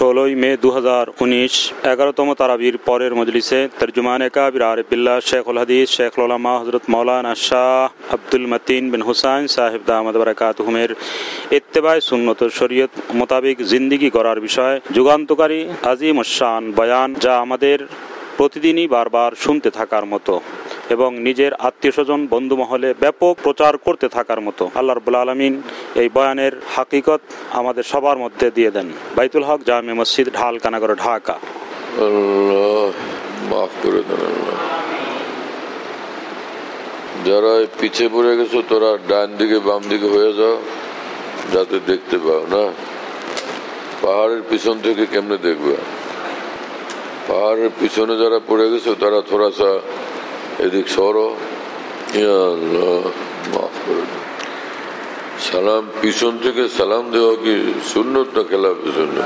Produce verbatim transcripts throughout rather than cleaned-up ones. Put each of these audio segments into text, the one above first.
ষোলোই মে দু হাজার উনিশ এগারোতম তারাবির পরের মজলিসে তর্জমানে কাবির আরিফ বিল্লাহ শেখুল হাদিস শেখুল উলামা হযরত মাওলানা শাহ আব্দুল মতিন বিন হুসাইন সাহেব দামাত বারাকাতুহুমের ইত্তেবায়ে সুন্নত ও শরীয়ত মোতাবেক জিন্দেগি গড়ার বিষয়ে যুগান্তকারী আজিম শান বয়ান, যা আমাদের প্রতিদিনই বারবার শুনতে থাকার মতো এবং নিজের আত্মীয় স্বজন বন্ধু মহলে ব্যাপক প্রচার করতে থাকার মতো। আল্লাহ রাব্বুল আলামিন এই বয়ানের হাকিকত আমাদের সবার মধ্যে দিয়ে দেন। বাইতুল হক জামে মসজিদ, ঢালকানাগর, ঢাকা। আল্লাহ মাফ করে দেন। আল্লাহ, যারা পিছিয়ে পড়ে গেছো তোরা ডান দিকে বাম দিকে হয়ে যাও, যাতে দেখতে পাও না। পাহাড়ের পিছন থেকে কেমনে দেখবে? পাহাড়ের পিছনে যারা পড়ে গেছো তারা থোড়াসা এদিক সরো। মাফ করে দেন। সালাম পিছন থেকে সালাম দেওয়া কি সুন্নত না খেলা পিছনে?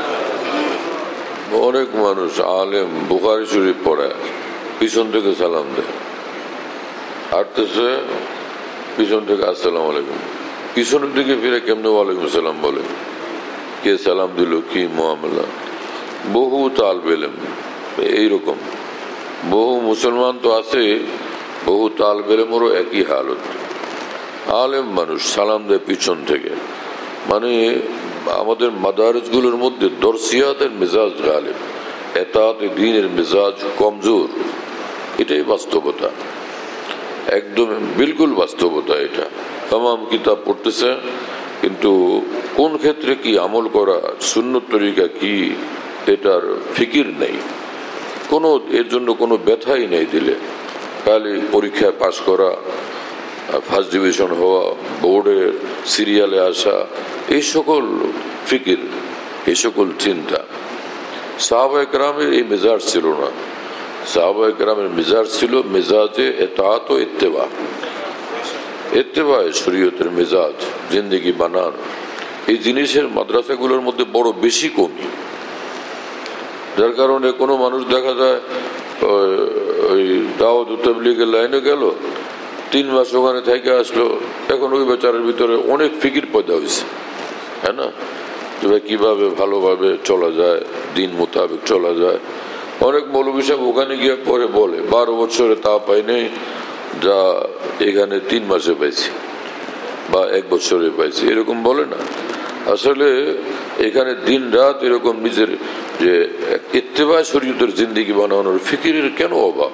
অনেক মানুষ আলেম বুখারী শরীফ পড়ে পিছন থেকে সালাম দেয়, হাঁটতেছে পিছন থেকে আসসালামু আলাইকুম, পিছনের দিকে ফিরে কেমনে ওয়ালাইকুম সালাম বলে? কে সালাম দিল, কি মুআমালা? বহু তালেব ইলম এইরকম, বহু মুসলমান তো আছে, বহু তালেব ইলমেরও একই হালত। আলেম মানুষ সালাম দেয় পিছন থেকে, মানে আমাদের মাদারিস গুলোর মধ্যে দরসিয়াতের মেজাজ গালিব, এতাতে দ্বীনের মেজাজ কমজোর। এটাই বাস্তবতা, একদম বিলকুল বাস্তবতা। এটা তামাম কিতাব পড়তেছে, কিন্তু কোন ক্ষেত্রে কি আমল করা, সুন্নত তরিকা কি, এটার ফিকির নেই, কোনো এর জন্য কোনো ব্যথাই নেই দিলে। খালি পরীক্ষায় পাশ করা, ফার্স্ট ডিভিশন হওয়া, বোর্ডের সিরিয়ালে আসা, এই সকল ফিকির, এই সকল চিন্তা। সাহাবায়ে কেরামের এই মেজাজ ছিল না। সাহাবায়ে কেরামের মেজাজ ছিল মেজাজে এতাআত ও ইত্তেবা, ইত্তেবায়ে শরীয়তের মেজাজ, জিন্দেগি বানান। এই জিনিসের মাদ্রাসাগুলোর মধ্যে বড় বেশি কমি, যার কারণে কোনো মানুষ দেখা যায় ওই দাওয়াত ও তাবলীগের লাইনে গেল, তিন মাস ওখানে থেকে আসলো, এখন ওই বেচারের ভিতরে অনেক ফিকির পয়দা হয়েছে, হ্যাঁ না? তবে কিভাবে ভালোভাবে চলা যায়, দিন মোতাবেক চলা যায়। অনেক মৌলভী সাহেব ওখানে গিয়ে পরে বলে বারো বছরে তা পাই নেই যা এখানে তিন মাসে পাইছি বা এক বছরে পাইছি, এরকম বলে না। আসলে এখানে দিন রাত এরকম নিজের যে ইত্তেবা শরীয়তের জিন্দেগি বানানোর ফিকিরের কেন অভাব?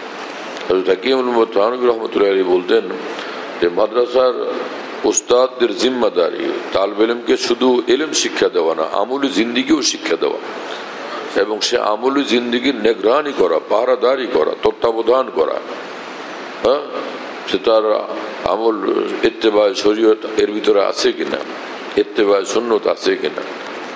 রহমতুল্লাহ আলী বলতেন যে মাদ্রাসার উস্তাদদের জিম্মাদারি তালেব ইলমকে শুধু ইলম শিক্ষা দেওয়া না, আমলি জিন্দেগিও শিক্ষা দেওয়া, এবং সে আমলি জিন্দেগির নিগরানি করা, পাহারাদারি করা, তত্ত্বাবধান করা। হ্যাঁ, সে তার আমল ইত্তেবায়ে শরীয়ত এর ভিতরে আছে কিনা, ইত্তেবায়ে সুন্নত আছে কিনা।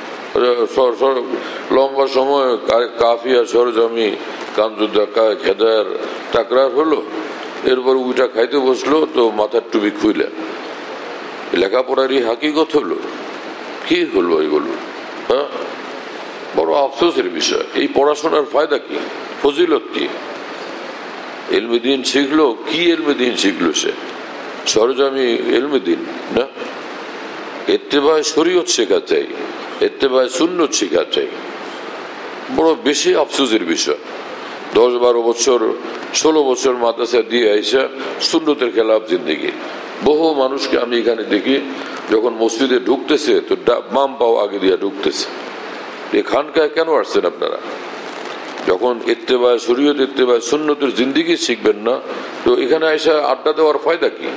লম্বা সময় কাফিয়া, সরজমি, কানজুদ্দাকা, খেদার তাকরার হলো, এরপর উইটা খাইতে বসলো তো মাথার টুপি খুইলে লেখাপড়ারই হাকিকত হলো। কি হলো এগুলো? হ্যাঁ, বড় আফসোসের বিষয়। এই পড়াশোনার ফায়দা কি, ফজিলত কি? ইলমে দ্বীন শিখলো কি? ইলমে দ্বীন শিখলো সে সরজমি ইলমে দ্বীন না, ইত্তেবায়ে শরীয়ত শেখা চাই, ইত্তেবায়ে সুন্নত শেখা চাই। বড় বেশি আফসোসের বিষয়। দশ বারো বছর ষোলো বছর মাদ্রাসা দিয়ে আইসা সুন্নতের খেলাফ জিন্দেগি। বহু মানুষকে আমি এখানে দেখি যখন মসজিদে ঢুকতেছে তো বাম পাও আগে দিয়ে ঢুকতেছে। এই খানকায় কেন আসছেন আপনারা? যখন ইত্তেবায়ে শরীয়ত, ইত্তেবায়ে সুন্নতের জিন্দেগি শিখবেন না, তো এখানে আইসা আড্ডা দেওয়ার ফায়দা কি?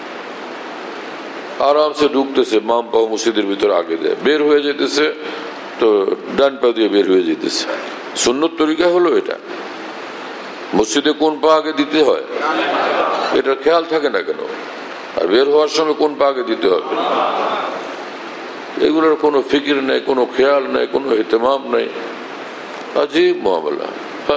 আরামসে ঢুকতেছে, বাম পাও মসজিদের ভিতরে আগে দেয়, বের হয়ে যেতেছে তো ডান পা দিয়ে বের হয়ে যেতেছে। সুন্নত তরিকা হলো এটা? মসজিদে কোন পা আগে দিতে হয় এটা খেয়াল থাকে না কেন? আর বের হওয়ার সময় কোন পা আগে দিতে হবে, এগুলোর কোনো ফিকির নেই, কোনো খেয়াল নেই, কোনো ইহতেমাম নেই। আজীব মামলা।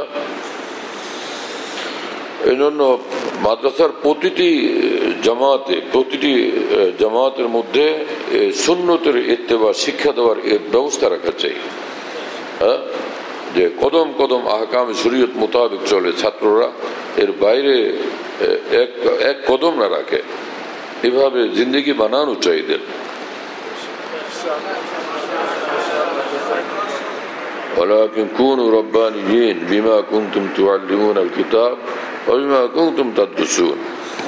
এই জন্য মাদ্রাসার প্রতিটি জামাতে, প্রতিটি জামাতের মধ্যে সুন্নতের ইত্তেবা শিক্ষা দেওয়ার ব্যবস্থা রাখা চাই। হ্যাঁ, যে কদম কদম আহকাম শরীয়ত মোতাবেক চলে, ছাত্ররা এর বাইরে এক এক কদম না রাখে, এভাবে জিন্দেগি বানানো চাই। ওয়ালাকিন কুনু রাব্বানিয়িন বিমা কুনতুম তুআল্লিমুনাল কিতাব ওয়া বিমা কুনতুম তাদরুসুন।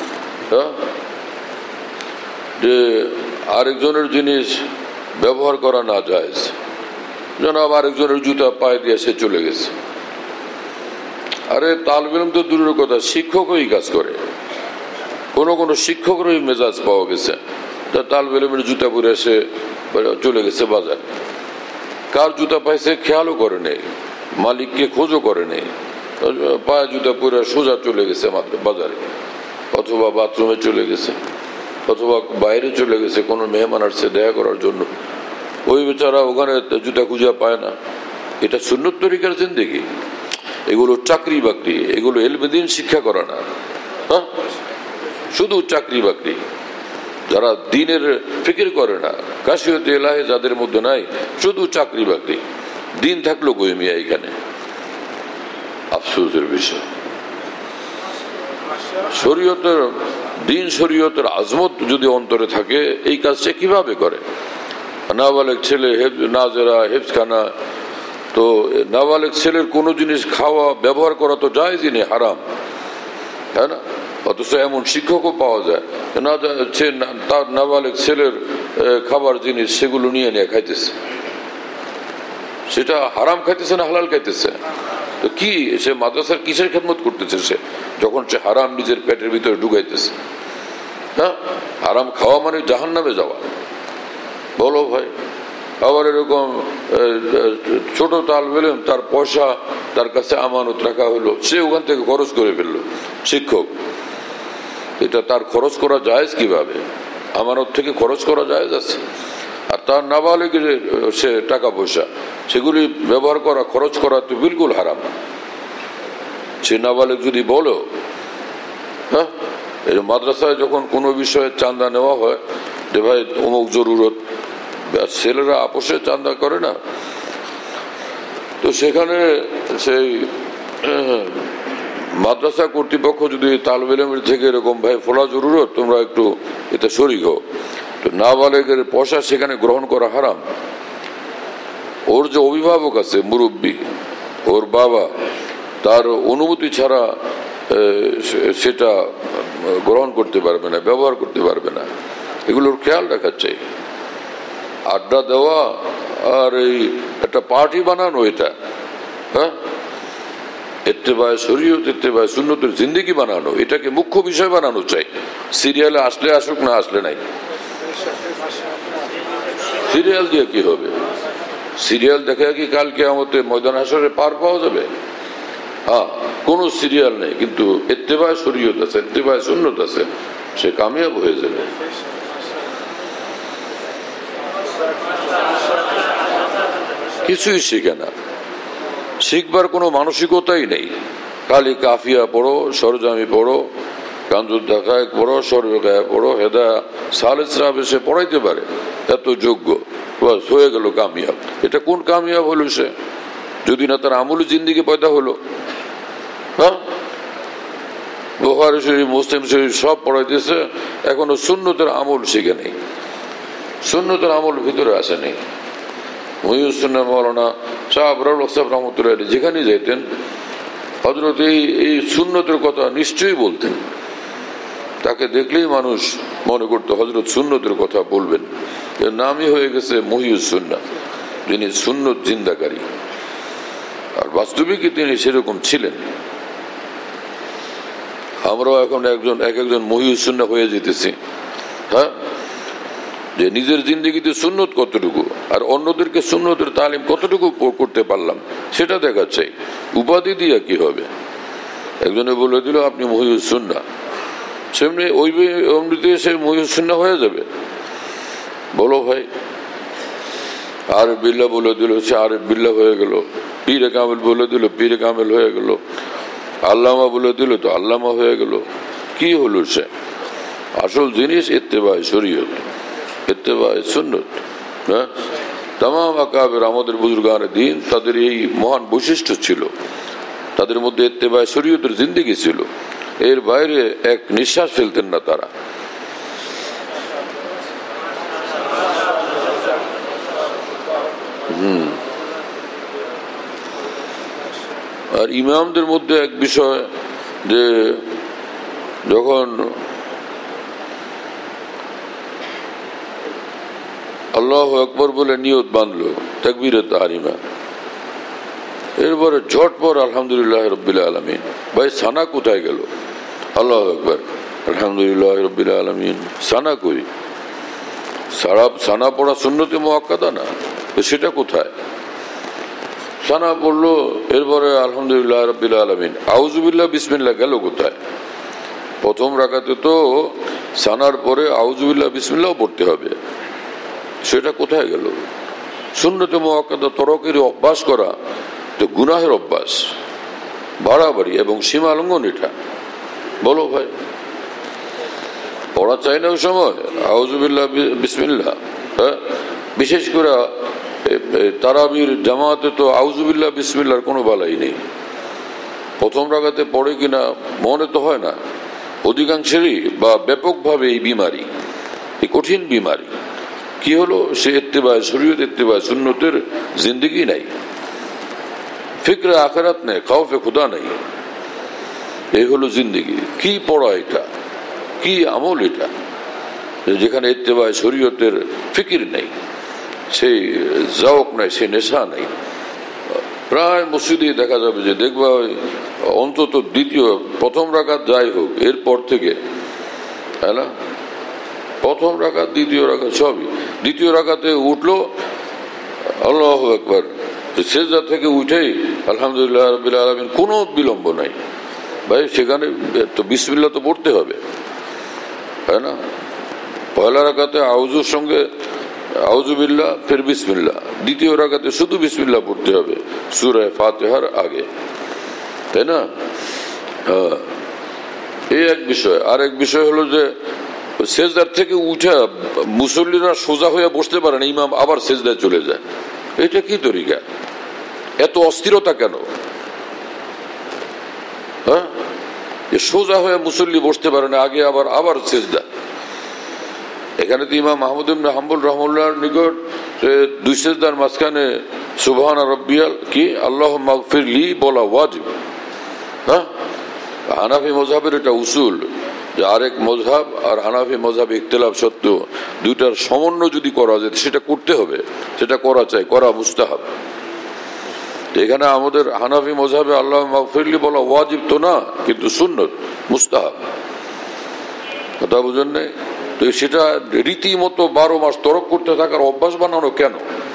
যে আরেকজনের জিনিস ব্যবহার করা না যায়, জনাব আরেকজনের জুতা পায়ে দিয়ে সে চলে গেছে। আরে তালিব ইলম তো দূরের কথা, শিক্ষকই কাজ করে। কোন কোন শিক্ষকেরই মেজাজ পাওয়া গেছে, তালিব ইলমের জুতা পরে এসে চলে গেছে বাজার। কার জুতা পাইছে খেয়ালও করে নেই, মালিককে খোঁজও করে নেই, পায়ে জুতা পরে সোজা চলে গেছে মাত্র বাজারে, অথবা বাথরুমে চলে গেছে, অথবা বাইরে চলে গেছে কোনো মেহমান আসছে দেখা করার জন্য, ওই বেচারা ওখানে জুতা খুঁজা পায় না। এটা সুন্নত তরিকার জিন্দেগি? এগুলো চাকরি বাকরি, এগুলো এলমেদিন শিক্ষা করা না। হ্যাঁ, শুধু চাকরি বাকরি। যারা দিনের ফিকির করে না, কাশিয়তে এলাহে যাদের মধ্যে নাই, শুধু চাকরি বাকরি। দিন থাকলো কই মিয়া এখানে? আফসোসের বিষয়। শরীয়তের দিন, শরীয়তের আজমত যদি অন্তরে থাকে, এই কাজটা কিভাবে করে? নাবালেক ছেলে নাজেরা হেফজখানা, তো নাবালেক ছেলের কোনো জিনিস খাওয়া ব্যবহার করা তো জায়েজই নেই, হারাম, তাই না? অথচ এমন শিক্ষকও পাওয়া যায় না, তার নাবালেক ছেলের খাবার জিনিস সেগুলো নিয়ে নিয়ে খাইতেছে। সেটা হারাম খাইতেছে না হালাল খাইতেছে? তো কি সে মাদ্রাসার কিসের খেদমত করতেছে সে, যখন সে হারাম নিজের পেটের ভিতরে ঢুকাইতেছে? হ্যাঁ, হারাম খাওয়া মানে জাহান্নামে যাওয়া। বলো ভাই। আবার এরকম ছোট তালিব ইলম, তার পয়সা তার কাছে আমানত রাখা হলো, সে ওখান থেকে খরচ করে ফেললো শিক্ষক। এটা তার খরচ করা জায়েজ কিভাবে? আমানত থেকে খরচ করা জায়েজ আছে। আর তার নাবালিগের সে টাকা পয়সা সেগুলি ব্যবহার করা, খরচ করা তো বিলকুল হারাম। সে নাবালিগ যদি বলো, হ্যাঁ, মাদ্রাসায় যখন কোনো বিষয়ে চাঁদা নেওয়া হয় যে ভাই অমুক জরুরত, ছেলেরা আপোষে চাঁদা করে না, তো সেখানে সেই মাদ্রাসা কর্তৃপক্ষ যদি তালিব ইলমের থেকে এরকম ভাই ফোলা জরুরত, তোমরা একটু এতে শরীক হও, তো নাবালেগের পয়সা সেখানে গ্রহণ করা হারাম। ওর যে অভিভাবক আছে, মুরব্বী, ওর বাবা, তার অনুমতি ছাড়া সেটা গ্রহণ করতে পারবে না, ব্যবহার করতে পারবে না। এগুলোর খেয়াল রাখা চাই। আড্ডা দেওয়া আর এই একটা পার্টি বানানো, এটা হ্যাঁ ইত্তেবায়ে শরীয়ত, ইত্তেবায়ে সুন্নতের জিন্দেগি বানানো, এটাকে মুখ্য বিষয় বানানো চাই। সিরিয়ালে আসলে আসুক, না আসলে নাই। সিরিয়াল দিয়ে কি হবে? সিরিয়াল দেখে কি কাল কিয়ামতে ময়দান হাসরে পার পাওয়া যাবে? হ্যাঁ, কোন সিরিয়াল নেই, কিন্তু ইত্তেবায়ে শরীয়ত আছে, ইত্তেবায়ে সুন্নত আছে, সে কামিয়াব হয়ে যাবে। কিছুই শিখে না, শিখবার কোনো মানসিকতাই নেই। খালি কাফিয়া পড়ো, সরজামি পড়ো, কাঞ্জুদ ঢাকায় পড়ো, সরবেকায় পড়ো, হেদা সালেসরা এসে পড়াইতে পারে, এত যোগ্য, বাস হয়ে গেল কামিয়াব। এটা কোন কামিয়াব হলো সে, যদি না তার আমল জিন্দিগি পয়দা হলো? হ্যাঁ, বুখারী শরীফ, মুসলিম শরীফ সব পড়াইতেছে, এখনো সুন্নতের আমল শিখে নেই, সুন্নতের আমল ভিতরে আসে নেই। মুহিউদ্দিন মাওলানা শাহ আবরারুল হক সাহেব রহমতুল্লাহ আলাইহি যেখানে যেতেন, হযরত এই সুন্নতের কথা নিশ্চয়ই বলতেন। তাকে দেখলেই মানুষ মনে করতো হযরত সুন্নতের কথা বলবেন। এর নামই হয়ে গেছে মুহিউদ্দিন, যিনি সুন্নত জিন্দাকারী। আর বাস্তবিকই তিনি সেরকম ছিলেন। আমরাও এখন একজন এক একজন মুহিউদ্দিন হয়ে যেতেছি। হ্যাঁ, যে নিজের জিন্দেগিতে সুন্নত কতটুকু আর অন্যদেরকে সুন্নতের তালিম কতটুকু করতে পারলাম সেটা দেখা চাই। উপাধি দিয়া কি হবে? একজনে বলে দিল আপনি মুহিউদ্দিন, সেমনি ওই অমৃতে সে মুহিউদ্দিন হয়ে যাবে? বলো ভাই। আরে বিল্লাহ বলে দিল, সে আরে বিল্লাহ হয়ে গেল। পীরে কামেল বলে দিল, পীরে কামেল হয়ে গেল। আল্লামা বলে দিল তো আল্লামা হয়ে গেল। কি হলো সে? আসল জিনিস ইত্তেবায়ে শরীয়ত, ইত্তেবায়ে সুন্নত। হ্যাঁ, তামাম আকাবের আমাদের বুজুর্গানে দ্বীন, তাদের এই মহান বৈশিষ্ট্য ছিল, তাদের মধ্যে ইত্তেবায়ে শরীয়তের জিন্দেগি ছিল। এর বাইরে এক নিঃশ্বাস ফেলতেন না তারা। হম আর ইমামদের মধ্যে এক বিষয় যে যখন আল্লাহু আকবার বলে নিয়ত বাঁধলো তাকবীরে তাহরিমা, এরপরে ঝটপট আলহামদুলিল্লাহ রাব্বিল আলামিন। ভাই সানা কোথায় গেল? আল্লাহু আকবার আলহামদুলিল্লাহ রাব্বিল আলামিন, সানা কই? সারা সানা পড়া সুন্নতে মুআক্কাদা না, সেটা কোথায়? সানা পড়লো, এরপরে আলহামদুলিল্লাহ রাব্বিল আলামিন, আউযুবিল্লাহ বিসমিল্লাহ গেল কোথায়? প্রথম রাকাতে তো সানার পরে আউযুবিল্লাহ বিসমিল্লাহ পড়তে হবে, সেটা কোথায় গেল? সুন্নতে মুআক্কাদা তরকের অভ্যাস করা তো গুনাহের অভ্যাস, বাড়াবাড়ি এবং সীমা লঙ্ঘন। এটা বলো ভাই, পড়া চাই না ওই সময় আউযুবিল্লাহ বিসমিল্লাহ। হ্যাঁ, বিশেষ করে তারাবির জামাতে তো আউযুবিল্লাহ বিসমিল্লাহর কোনো বালাই নেই। প্রথম রাকাতে পড়ে কিনা মনে তো হয় না, অধিকাংশেরই বা ব্যাপকভাবে এই বিমারি, এই কঠিন বিমারি কি হলো, সে ইত্তেবায় শরীয়ত, ইত্তেবায় সুন্নতের জিন্দেগি নাই, ফিকরে আখিরাত নেই, খাউফে খুদা নেই। এই হলো জিন্দেগি। কি পড়া এটা, কি আমল এটা, যেখানে ইত্তেবায় শরীয়তের ফিকির নেই, সেই জাওক নাই, সেই নেশা নাই। প্রায় মসজিদে দেখা যাবে যে দেখবা অন্তত দ্বিতীয় প্রথম রাকাত যাই হোক এরপর থেকে, হ্যাঁ না, প্রথম রাকাত দ্বিতীয় রাকাত সবই, দ্বিতীয় রাকাতে উঠলো আল্লাহু আকবার, সেজদা থেকে উঠেই আলহামদুলিল্লাহ রাব্বিল আলামিন, কোনো বিলম্ব নাই ভাই। সেখানে তো বিসমিল্লাহ তো পড়তে হবে, তাই না? পয়লা রাকাতে আউযুর সঙ্গে আউযুবিল্লাহ ফের বিসমিল্লাহ, দ্বিতীয় রাকাতে শুধু বিসমিল্লাহ পড়তে হবে সূরা ফাতিহার আগে, তাই না? এই এক বিষয়। আর এক বিষয় হলো যে সেজদার থেকে উঠে মুসল্লিরা সোজা হয়ে বসতে পারে না, ইমাম আবার সেজদায় চলে যায়। এটা কি তরিকা? এত অস্থিরতা কেন? হ্যাঁ, সোজা হয়ে মুসল্লি বসতে পারে না, আগে আবার আবার সেজদা। এখানে তো ইমাম আহমদ ইবনে হাম্বল রাহমাহুল্লাহর নিকট দুই সেজদার মাঝখানে সুবহান রাব্বিয়াল কি আল্লাহুম্মা মাগফিরলি বলা ওয়াজিব। হ্যাঁ, হানাফি মযহাবের এটা উসুল যে আরেক মযহাব আর হানাফি মযহাব ইখতিলাফ সত্ত্বেও দুইটার সমন্বয় যদি করা যায় সেটা করতে হবে, সেটা করা চাই, করা মুস্তাহাব। এখানে আমাদের হানাফি মযহাবে আল্লাহ মাগফিরলি বলা ওয়াজিব তো না, কিন্তু সুন্নত, মুস্তাহাব। কথা বুঝেন নাই? তো সেটা রীতিমতো বারো মাস তরক করতে থাকার অভ্যাস বানানো কেন?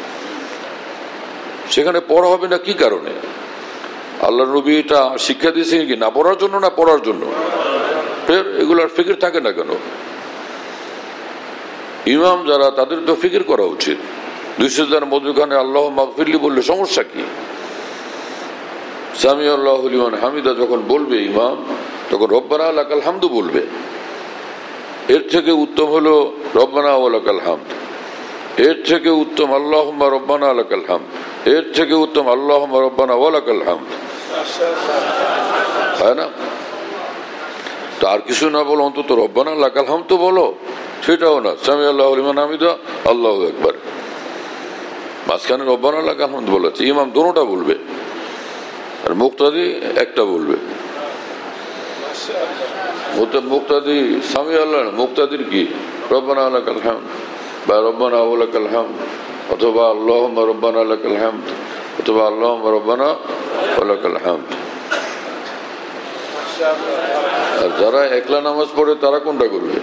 সেখানে পড়া হবে না কি কারণে? আল্লাহ নবী এটা শিক্ষা দিয়েছেন কি না পড়ার জন্য, না পড়ার জন্য? ফের এগুলার ফিকির থাকে না কেন? ইমাম যারা, তাদের তো ফিকির করা উচিত। দুই সেজদার মধ্যখানে আল্লাহ মাগফিরলি বললে সমস্যা কি? সামি আল্লাহু লিমান হামিদা যখন বলবে ইমাম, তখন রব্বানা লাকাল হামদু বলবে। এর থেকে উত্তম হলো রব্বানা ওয়া লাকাল হামদ, এর থেকে উত্তম আল্লাহুম্মা রব্বানা লাকাল হামদ, এর থেকে উত্তম আল্লাহুম্মা রব্বানা ওয়া লাকাল হামদ, তাই না? তো আর কিছু না বলো, অন্তত রব্বানা লাকাল হামদ তো বলো। সেটাও না, সামি আল্লাহু লিমান হামিদা আল্লাহু আকবার, মাঝখানে রব্বানা লাকাল হামদ বলেছে। ইমাম দোনোটা বলবে, আর মুক্তাদি একটা বলবে। মুক্তাদি সামি আল্লাহ, মুক্তাদির কি রব্বানা লাকাল হামদ বা রব্বানা ওয়া লাকাল হামদ, অথবা আল্লাহুম্মা রব্বানা লাকাল হামদ, অথবা আল্লাহুম্মা রব্বানা ওয়া লাকাল হামদ। আর যারা একলা নামাজ পড়ে তারা কোনটা করবে?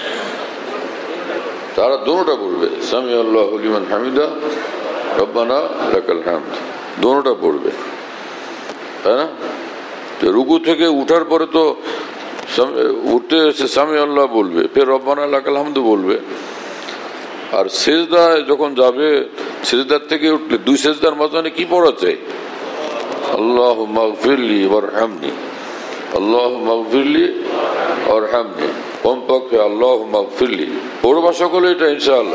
তারা দোনোটা পড়বে, সামি আল্লাহু লিমান হামিদা রব্বানা লাকাল হামদ, দোনোটা পড়বে, তাই না? রুকু থেকে উঠার পরে তো উঠতে এসে সামি আল্লাহ বলবে, ফের রব্বানা লাকাল হামদ বলবে। আর সেজদায় যখন যাবে, সেজদার থেকে উঠলে দুই সেজদার মাঝখানে কি পড়া চাই? আল্লাহুম্মা মাগফিরলি ওয়ারহামনি, আল্লাহুম্মা মাগফিরলি ওয়ারহামনি, কমপক্ষে আল্লাহুম্মা মাগফিরলি পড়বা সকলে এটা ইনশাআল্লাহ।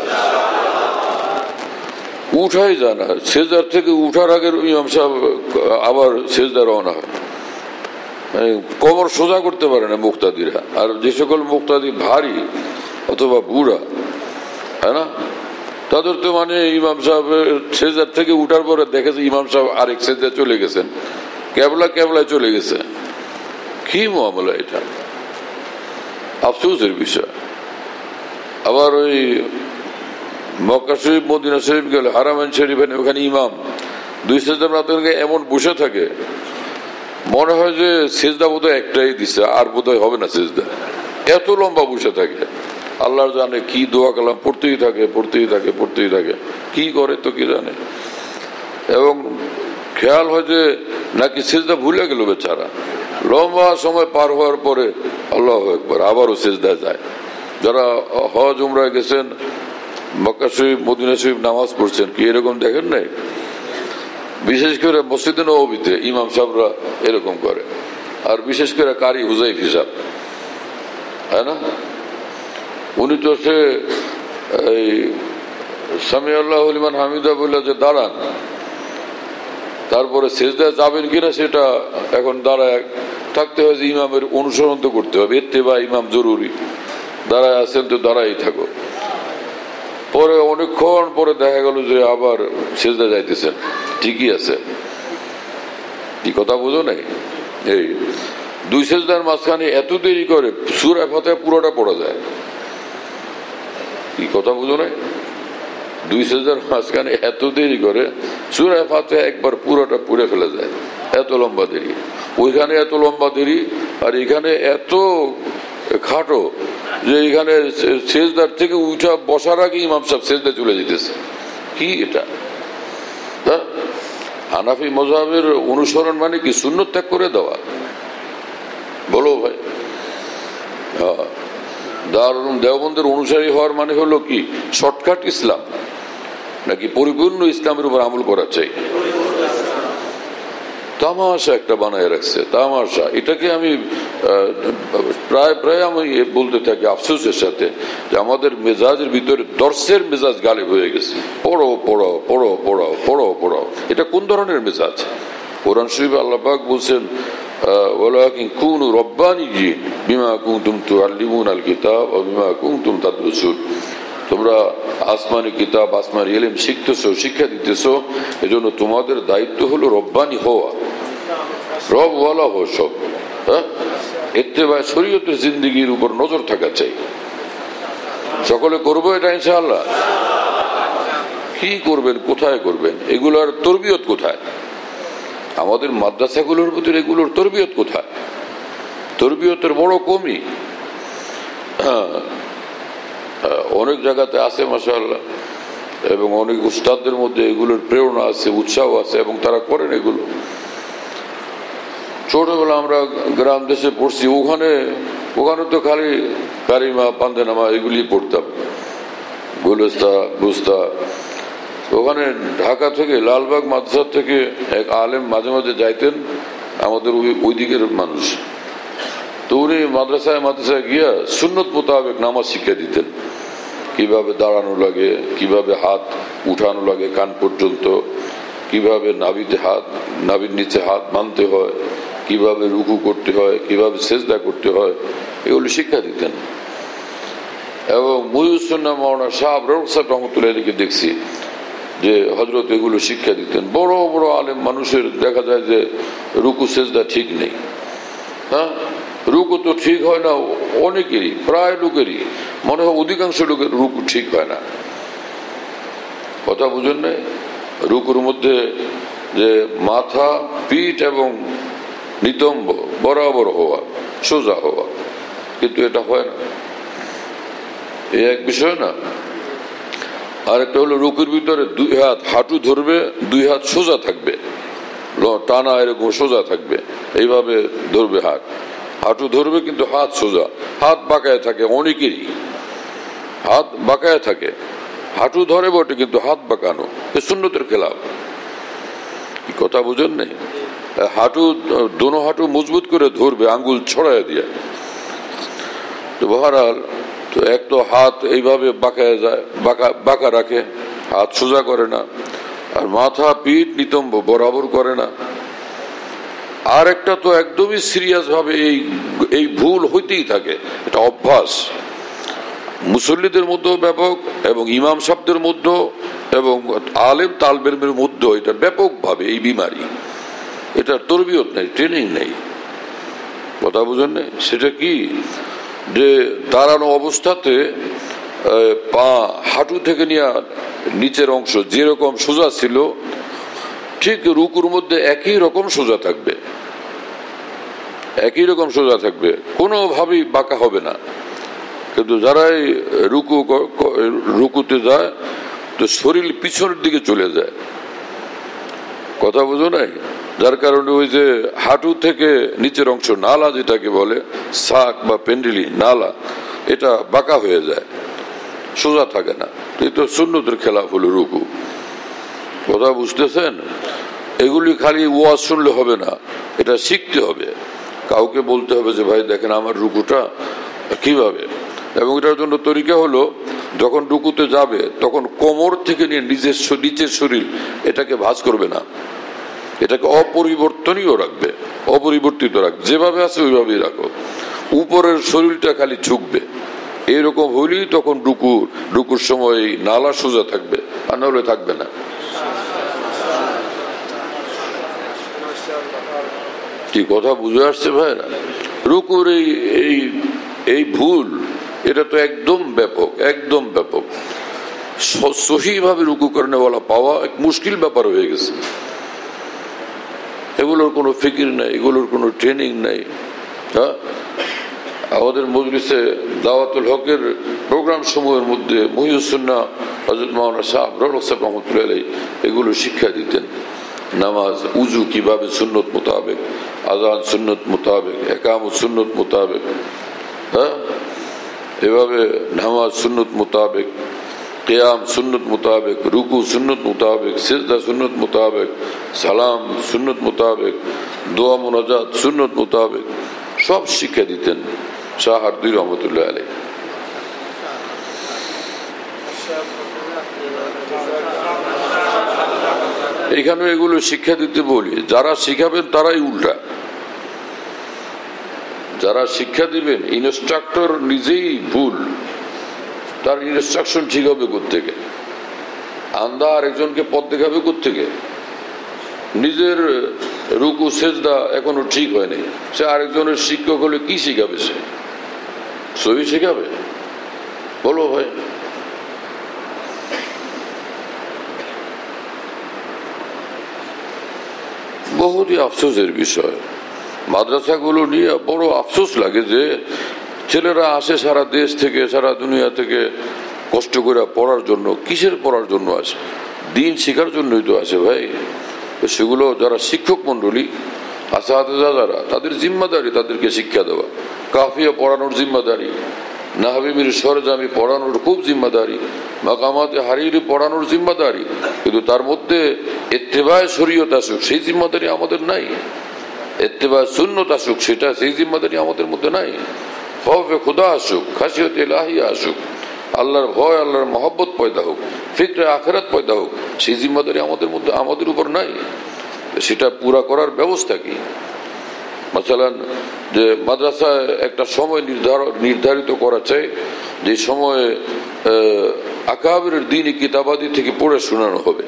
উঠাই যায় না, সেজদার থেকে উঠার আগে ইমাম সাহেব আবার সেজদা রওনা হয়, কোমর সোজা করতে পারে না মুক্তাদিরা। আর যে সকল মুক্তাদি ভারী অথবা বুড়া, হ্যাঁ না, তাদের তো মানে ইমাম সাহেবের সেজদার থেকে উঠার পরে দেখেছে ইমাম সাহেব আরেক সেজদা চলে গেছেন, কেবলা কেবলায় চলে গেছে। কি মামলা এটা, আফসোসের বিষয়। আবার ওই মক্কা শরীফ মদিনা শরীফ গেলে হারামাইন শরীফ ওখানে ইমাম দুই সেজদা রাতে এমন বসে থাকে মনে হয় যে সেজদা বোধহয় একটাই দিচ্ছে, আর বোধহয় হবে না সেজদা, এত লম্বা বসে থাকে। আল্লাহ জানে কি দোয়া কালাম পড়তেই থাকে পড়তেই থাকে পড়তেই থাকে, কি করে তো কি জানে। এবং খেয়াল হয় যে নাকি সেজদা ভুলে গেল বেচারা। লম্বা সময় পার হওয়ার পরে আল্লাহু আকবার আবারও সেজদায় যায়। যারা হজ উমরায় গেছেন, মক্কা শরীফ মদিনা শরীফ নামাজ পড়ছেন, কি এরকম দেখেন নাই? বিশেষ করে মসজিদে নববীতে ইমাম সাহেবরা এরকম করে, আর বিশেষ করে কারি হুজাইফ হিসাব, তাই না? উনি তো সে এই সামি আল্লাহু লিমান হামিদা বলে যে দাঁড়ান, তারপরে সেজদায় যাবেন কিনা সেটা এখন দাঁড়ায় থাকতে হয় যে ইমামের অনুসরণ তো করতে হবে, ইত্তেবা ইমাম জরুরি। দাঁড়ায় আছেন তো দাঁড়াই থাকো। পরে অনেকক্ষণ পরে দেখা গেল যে আবার সেজদা যাইতেছেন, ঠিকই আছে। কি কথা বুঝো নাই? এই দুই সেজদার মাঝখানে এত দেরি করে সূরা ফাতিহা পুরোটা পড়া যায়। কি কথা বুঝো নাই? দুই সেজদার মাঝখানে এত দেরি করে সূরা ফাতিহা একবার পুরোটা পড়ে ফেলা যায়, এত লম্বা দেরি। ওইখানে এত লম্বা দেরি, আর এখানে এত খাটো যে এখানে সেজদার থেকে উঠা বসার আগে ইমাম সাহেব সেজদা চলে যেতেছে। কি এটা? হানাফি মযহাবের অনুসরণ মানে কি সুন্নত ত্যাগ করে দেওয়া? বলো ভাই। দারুল দেওবন্দের অনুসারী হওয়ার মানে হলো কি শর্টকাট ইসলাম, নাকি পরিপূর্ণ ইসলামের উপর আমল করা চাই? তামাশা একটা বানায় রাখছে, তামাশা। এটাকে আমি প্রায় প্রায় আমি বলতে থাকি আফসোসের সাথে যে আমাদের মেজাজের ভিতরে দর্শের মেজাজ গালিব হয়ে গেছে। পড়ো পড়ো পড়ো পড়াও পড়ো পড়াও, এটা কোন ধরনের মেজাজ? কোরআন শরীফে আল্লাহ পাক বলছেন ওয়ালাকিন কুনু রাব্বানিয়িন বিমা কুনতুম তুআল্লিমুনাল কিতাব ওয়া বিমা কুনতুম তাদরুসুন। তোমরা আসমানি কিতাব আসমানি ইলম শিখতেছো, শিক্ষা দিতেছো, এজন্য তোমাদের দায়িত্ব হলো রব্বানি হওয়া, রব ওয়ালা হো সব। হ্যাঁ, ইত্তেবা শরীয়তের জিন্দেগির উপর নজর থাকা চাই। সকলে করবো এটা ইনশাআল্লাহ। কি করবেন, কোথায় করবেন, এগুলোর তরবিয়ত কোথায়? আমাদের মাদ্রাসাগুলোর ভিতরে এগুলোর তরবিয়ত কোথায়? তরবিয়তের বড় কমই। হ্যাঁ, অনেক জায়গাতে আছে মাশাআল্লাহ, এবং অনেক উস্তাদদের মধ্যে এগুলোর প্রেরণা আছে, উৎসাহ আছে, এবং তারা করেন এগুলো। ছোটবেলা আমরা গ্রাম দেশে পড়ছি, ওখানে ওখানে তো খালি কারিমা পান্দেনামা এগুলি পড়তাম, গুলস্তা বুস্তা। ওখানে ঢাকা থেকে লালবাগ মাদ্রাসা থেকে এক আলেম মাঝে মাঝে যাইতেন, আমাদের ওই দিকের মানুষ। তো উনি মাদ্রাসায় মাদ্রাসায় গিয়া সুন্নত মোতাবেক নামাজ শিক্ষা দিতেন, কিভাবে দাঁড়ানো লাগে, কিভাবে হাত উঠানো লাগে কান পর্যন্ত, কিভাবে নাভিতে হাত নাভির নিচে হাত বাঁধতে হয়, কিভাবে রুকু করতে হয়, কিভাবে সেজদা করতে হয়, এগুলো শিক্ষা দিতেন। এবং মুহিউস-সুন্নাহ মাওলানা শাহ আবরার সাহেব রহমতুল্লাহ আলাইহি দেখছি যে হযরত এগুলো শিক্ষা দিতেন। বড় বড় আলেম মানুষের দেখা যায় যে রুকু সেজদা ঠিক নেই। হ্যাঁ, রুকু তো ঠিক হয় না অনেকেরই, প্রায় লোকেরই, মনে হয় অধিকাংশ লোকের রুকু ঠিক হয় না। কথা বুঝেন না? রুকুর মধ্যে যে মাথা, পিঠ এবং নিতম্ব বরাবর হওয়া, সোজা হওয়া, কিন্তু এটা হয় না। এই এক বিষয় না। আর একটা হলো রুকুর ভিতরে দুই হাত হাঁটু ধরবে, দুই হাত সোজা থাকবে, টানা এরকম সোজা থাকবে, এইভাবে ধরবে হাত, হাঁটু ধরবে কিন্তু হাত সোজা, হাত বাঁকায় থাকে অনেকেরই, হাত বাঁকায় থাকে, হাঁটু ধরে বটে কিন্তু হাত বাঁকানো, এ সুন্নতের খেলাফ। কি কথা বুঝেন নাই? হাঁটু দোনো হাঁটু মজবুত করে ধরবে, আঙ্গুল ছড়ায় দিয়ে। তো বহারাল তো এক তো হাত এইভাবে বাঁকায় যায়, বাঁকা বাঁকা রাখে, হাত সোজা করে না, আর মাথা পিঠ নিতম্ব বরাবর করে না। আর একটা তো একদমই সিরিয়াস ভাবে এই এই ভুল হইতেই থাকে, এটা অভ্যাস। মুসল্লিদের মধ্যেও ব্যাপক, এবং ইমাম সাহেবদের মধ্যে এবং আলেম তালবের মধ্যে এটা ব্যাপক ভাবে এই বিমারি, এটার তরবিয়ত নেই, ট্রেনিং নেই। কথা বুঝেন না? সেটা কি যে দাঁড়ানো অবস্থাতে পা হাঁটু থেকে নিয়ে নিচের অংশ যেরকম সোজা ছিল ঠিক রুকুর মধ্যে একই রকম সোজা থাকবে, একই রকম সোজা থাকবে, কোনোভাবেই বাঁকা হবে না। কিন্তু যারাই রুকু রুকুতে যায় তো শরীর পিছনের দিকে চলে যায়। কথা বুঝো নাই? যার কারণে ওই যে হাঁটু থেকে নিচের অংশ নালা যেটাকে বলে সাক বা পেন্ডিলি নালা, এটা বাঁকা হয়ে যায়, সোজা থাকে না। এই তো সুন্নতের খেলাফ হলো রুকু। কথা বুঝতেছেন? এগুলি খালি ওয়াজ শুনলে হবে না, এটা শিখতে হবে। কাউকে বলতে হবে যে ভাই দেখেন আমার রুকুটা কিভাবে। এবং এটার জন্য তরিকা হলো যখন রুকুতে যাবে তখন কোমর থেকে নিয়ে নিজের নিচের শরীর এটাকে ভাঁজ করবে না, এটাকে অপরিবর্তনীয় রাখবে, অপরিবর্তিত রাখবে, যেভাবে আছে ওইভাবেই রাখো। উপরের শরীরটা খালি ঝুঁকবে, এইরকম হইলেই তখন রুকু রুকুর সময় নালা সোজা থাকবে, আর নাহলে থাকবে না। কি কথা বুঝে আসছে ভাইরা? রুকুর এই এই ভুল এটা তো একদম ব্যাপক, একদম ব্যাপক। সহিভাবে রুকু করনে ওয়ালা পাওয়া এক মুশকিল ব্যাপার হয়ে গেছে। এগুলোর কোনো ফিকির নাই, এগুলোর কোনো ট্রেনিং নাই। হ্যাঁ, আমাদের মজলিসে দাওয়াতুল হকের প্রোগ্রাম সমূহের মধ্যে মুহিউসুন্নাহ হযরত মাওলানা সাহেব রহমতুল্লাহ আলাইহি এগুলো শিক্ষা দিতেন। নামাজ উজু কিভাবে সুন্নত মোতাবেক, আযান সুন্নত মোতাবেক, ইকামত সুন্নত মোতাবেক, হ্যাঁ এভাবে নামাজ সুন্নত মোতাবেক, কিয়াম সুন্নত মোতাবেক, রুকু সুন্নত মোতাবেক, সিজদা সুন্নত মোতাবেক, সালাম সুন্নত মোতাবেক, দোয়া মুনাজাত সুন্নত মোতাবেক সব শিক্ষা দিতেন শাহ হারদুই রহমতুল্লাহ আলাইহি। এখানে এগুলো শিক্ষা দিতে বলি, যারা শিখাবেন তারাই উল্টা। যারা শিক্ষা দিবেন ইনস্ট্রাক্টর নিজেই ভুল, তার ইনস্ট্রাকশন ঠিক হবে কোত্থেকে? আন্দা আরেকজনকে পথ দেখাবে কোত্থেকে? নিজের রুকু সেজদা এখনো ঠিক হয়নি, সে আরেকজনের শিক্ষক হলে কি শিখাবে? সে সহি শিখাবে? বলো ভাই। বহুতই আফসোসের বিষয়। মাদ্রাসাগুলো নিয়ে বড় আফসোস লাগে যে ছেলেরা আসে সারা দেশ থেকে, সারা দুনিয়া থেকে কষ্ট করে পড়ার জন্য। কিসের পড়ার জন্য আসে? দিন শেখার জন্যই তো আসে ভাই। সেগুলো যারা শিক্ষক মন্ডলী আসাতেজা যারা, তাদের জিম্মাদারি তাদেরকে শিক্ষা দেওয়া, কাফিয়া পড়ানোর জিম্মাদারি, নাহবি মির সরজামি পড়ানোর খুব জিম্মাদারি, মাকামাতে হারিরি পড়ানোর জিম্মাদারি। কিন্তু তার মধ্যে ইত্তেবায়ে শরীয়ত আসুক সেই জিম্মাদারি আমাদের নাই, ইত্তেবায়ে সুন্নত আসুক সেটা সেই জিম্মাদারি আমাদের মধ্যে নাই। খৌফে খুদা আসুক, খাশিয়তে ইলাহিয়া আসুক, আল্লাহর ভয় আল্লাহর মহব্বত পয়দা হোক, ফিকরে আখিরাত পয়দা হোক, সেই জিম্মাদারি আমাদের মধ্যে আমাদের উপর নাই। সেটা পুরা করার ব্যবস্থা কি? মাসালান যে মাদ্রাসায় একটা সময় নির্ধারিত করা চাই, যে সময়ে আকাবিরের দ্বীনি কিতাবাদি থেকে পড়ে শোনানো হবে।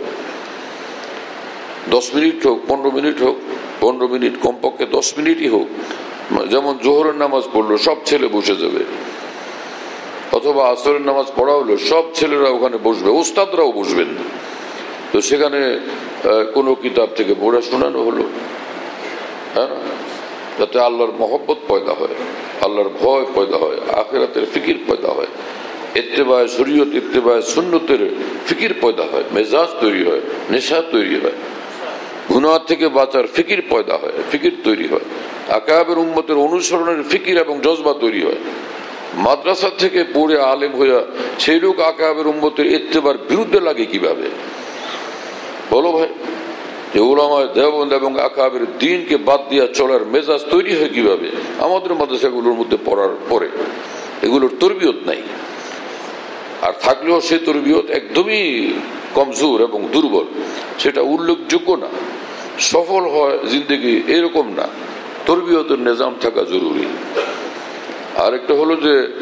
দশ মিনিট হোক, পনেরো মিনিট হোক, পনেরো মিনিট কমপক্ষে দশ মিনিটই হোক। যেমন জোহরের নামাজ পড়লো সব ছেলে বসে যাবে, অথবা আসরের নামাজ পড়া হলো সব ছেলেরা ওখানে বসবে, ওস্তাদরাও বসবেন। তো সেখানে কোনো কিতাব থেকে পড়ে শোনানো হলো, হ্যাঁ, যাতে আল্লাহর মহব্বত পয়দা হয়, আল্লাহর ভয় পয়দা হয়, আখিরাতের ফিকির পয়দা হয়, ইত্তেবায়ে শরীয়ত ইত্তেবায়ে সুন্নতের ফিকির পয়দা হয়, মেজাজ তৈরি হয়, নেশা তৈরি হয়, গুনাহ থেকে বাঁচার ফিকির পয়দা হয়, ফিকির তৈরি হয়, আকাবের উম্মতের অনুসরণের ফিকির এবং জজবা তৈরি হয়। মাদ্রাসা থেকে পড়ে আলেম হইয়া সেই লোক আকাবের উম্মতের ইত্তেবার বিরুদ্ধে লাগে কিভাবে? বলো ভাই। যে উলামায়ে দেওবন্দ এবং আকাবের দ্বীনকে বাদ দিয়া চলার মেজাজ তৈরি হয় কিভাবে? আমাদের মাদ্রাসাগুলোর মধ্যে পড়ার পরে এগুলোর তরবিয়ত নাই, আর থাকলেও সেই তরবিয়ত একদমই কমজোর এবং দুর্বল, সেটা উল্লেখযোগ্য না। সফল হয় জিন্দেগি এরকম না, তরবিয়তের নিজাম থাকা জরুরি। আর একটা হলো যে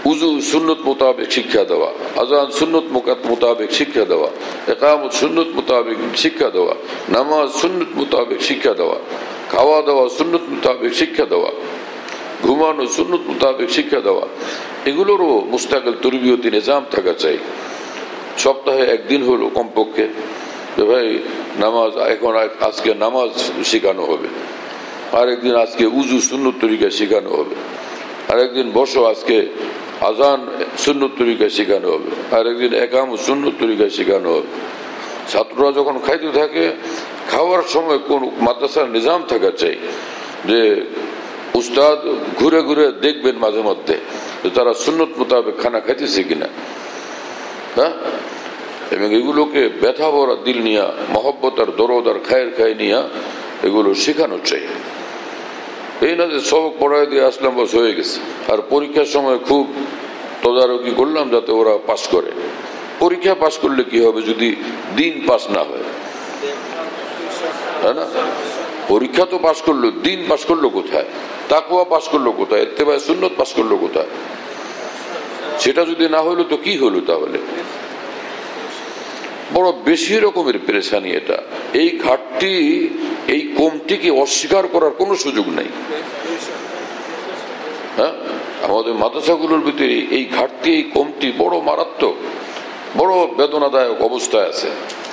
উযু সুন্নত মোতাবেক শিক্ষা দেওয়া, আযান সুন্নত মোতাবেক শিক্ষা দেওয়া, ইকামত সুন্নত মোতাবেক শিক্ষা দেওয়া, নামাজ সুন্নত মোতাবেক শিক্ষা দেওয়া, খাওয়া দাওয়া সুন্নত মোতাবেক শিক্ষা দেওয়া, ঘুমানো সুন্নত মোতাবেক শিক্ষা দেওয়া, এগুলোরও মুস্তাকিল তরবিয়তি নিজাম থাকা চাই। সপ্তাহে একদিন হলো কমপক্ষে যে ভাই নামাজ, এখন আজকে নামাজ শেখানো হবে, আরেকদিন আজকে উযু সুন্নত তরিকা শেখানো হবে, আরেকদিন বসো আজকে আযান সুন্নত তরিকা শেখানো হবে, আরেকদিন ইকামত সুন্নত তরিকা শেখানো হবে। ছাত্ররা যখন খাইতে থাকে, খাওয়ার সময় কোন মাদ্রাসার নিজাম থাকা চাই যে উস্তাদ ঘুরে ঘুরে দেখবেন মাঝে মধ্যে যে তারা সুন্নত মোতাবেক খানা খাইতেছে কিনা। হ্যাঁ, এবং এগুলোকে ব্যথা ভরা দিল নিয়া, মহব্বত আর দরদ আর খায়ের খায় নিয়া এগুলো শেখানো চাই। এই না যে সবক পড়ায় দিয়ে আসলাম বস হয়ে গেছে, আর পরীক্ষার সময় খুব তদারকি করলাম যাতে ওরা পাস করে। পরীক্ষা পাস করলে কি হবে যদি দিন পাস না হয়? তাই না? পরীক্ষা তো পাস করলো, দিন পাস করলো কোথায়? তাকওয়া পাস করলো কোথায়? ইত্তেবায়ে সুন্নত পাস করলো কোথায়? সেটা যদি না হলো তো কি হলো তাহলে? বড় বেশি রকমের পেরেশানি এটা। এই ঘাটতি, এই কমতিকে অস্বীকার করার কোনো সুযোগ নাই। হ্যাঁ, আমাদের মাদ্রাসাগুলোর ভিতরে এই ঘাটতি, এই কমতি বড় মারাত্মক, বড় বেদনাদায়ক অবস্থায় আছে।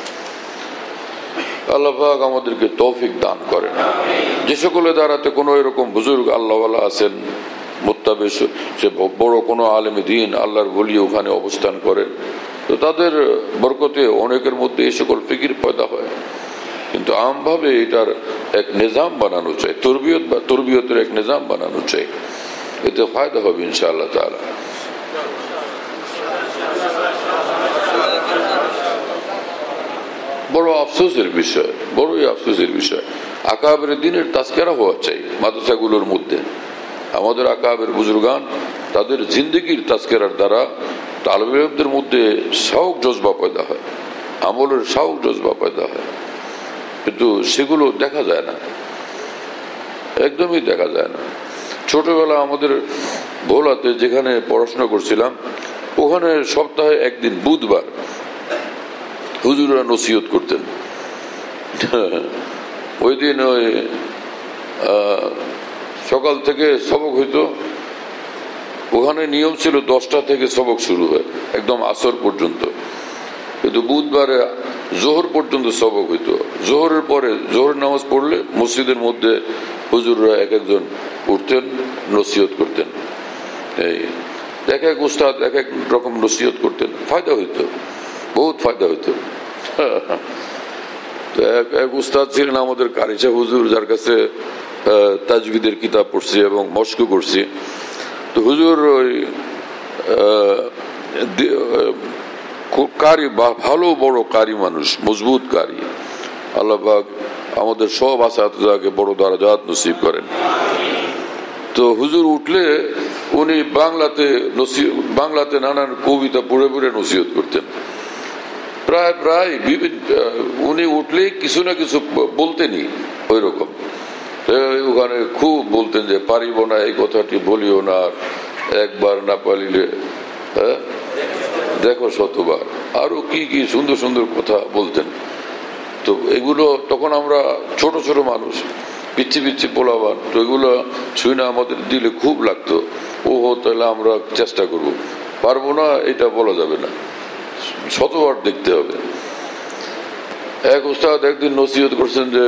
আল্লাহ পাক আমাদেরকে তৌফিক দান করেন। যে সকলের দ্বারাতে কোনো এরকম বুজুর্গ আল্লাহওয়ালা আছেন, মুত্তাবিশ, সে বড় কোনো আলেমে দ্বীন আল্লাহর ওলি ওখানে অবস্থান করেন, তো তাদের বরকতে অনেকের মধ্যে এই সকল ফিকির পয়দা হয়। কিন্তু আমভাবে এটার এক নিজাম বানানো চাই, তরবিয়ত বা তরবিয়তের এক নিজাম বানানো চাই, এতে ফায়দা হবে ইনশাআল্লাহ তাআলা। বড় আফসোসের বিষয়, বড়ই আফসোসের বিষয়, আকাবের দিনের তাজকিরা হওয়া চাই মাদ্রাসাগুলোর মধ্যে। আমাদের আকাবের বুজুর্গান তাদের জিন্দেগির তাজকিরার দ্বারা তালেবে ইলমদের মধ্যে শাওক জজবা পয়দা হয়, আমলের শাওক জজবা পয়দা হয়, কিন্তু সেগুলো দেখা যায় না, একদমই দেখা যায় না। ছোটবেলা আমাদের ভোলাতে যেখানে পড়াশোনা করছিলাম, ওখানে সপ্তাহে একদিন বুধবার হুজুররা নসিহত করতেন। ওই দিন ওই সকাল থেকে সবক হইতো, ওখানে নিয়ম ছিল দশটা থেকে সবক শুরু হয় একদম আসর পর্যন্ত, কিন্তু বুধবারে জোহর পর্যন্ত সবক হইতো। জোহরের পরে জোহর নামাজ পড়লে মসজিদের মধ্যে হুজুররা এক একজন উঠতেন, নসিহত করতেন। এই এক এক উস্তাদ এক এক রকম নসিহত করতেন, ফায়দা হইতো, বহুত ফায়দা হইতো। এক উস্তাদ ছিলেন আমাদের কারি সাহেব হুজুর, যার কাছে তাজবিদের কিতাব পড়ছি এবং মস্ক করছি। তো হুজুর ওই কারি, ভালো বড় কারি মানুষ, মজবুত কারি। আল্লাহ পাক আমাদের সব আসাতিজাকে বড় দারাজাত নসিব করেন। তো হুজুর উঠলে উনি বাংলাতে বাংলাতে নানান কবিতা পড়ে পড়ে নসিহত করতেন। প্রায় প্রায় বিভিন্ন উনি উঠলেই কিছু না কিছু বলতেনই ওই রকম। ওখানে খুব বলতেন যে পারিব না এই কথাটি বলিও না, একবার না পারিলে হ্যাঁ দেখো শতবার, আরো কি কি সুন্দর সুন্দর কথা বলতেন। তো এগুলো তখন আমরা ছোট ছোট মানুষ, পিচ্ছি পিচ্ছি পোলাবান, তো এগুলো শুই না আমাদের দিলে খুব লাগতো। ও তাহলে আমরা চেষ্টা করব, পারবো না এটা বলা যাবে না, শতবার দেখতে হবে। এক উস্তাদ একদিন নসিহত করছেন যে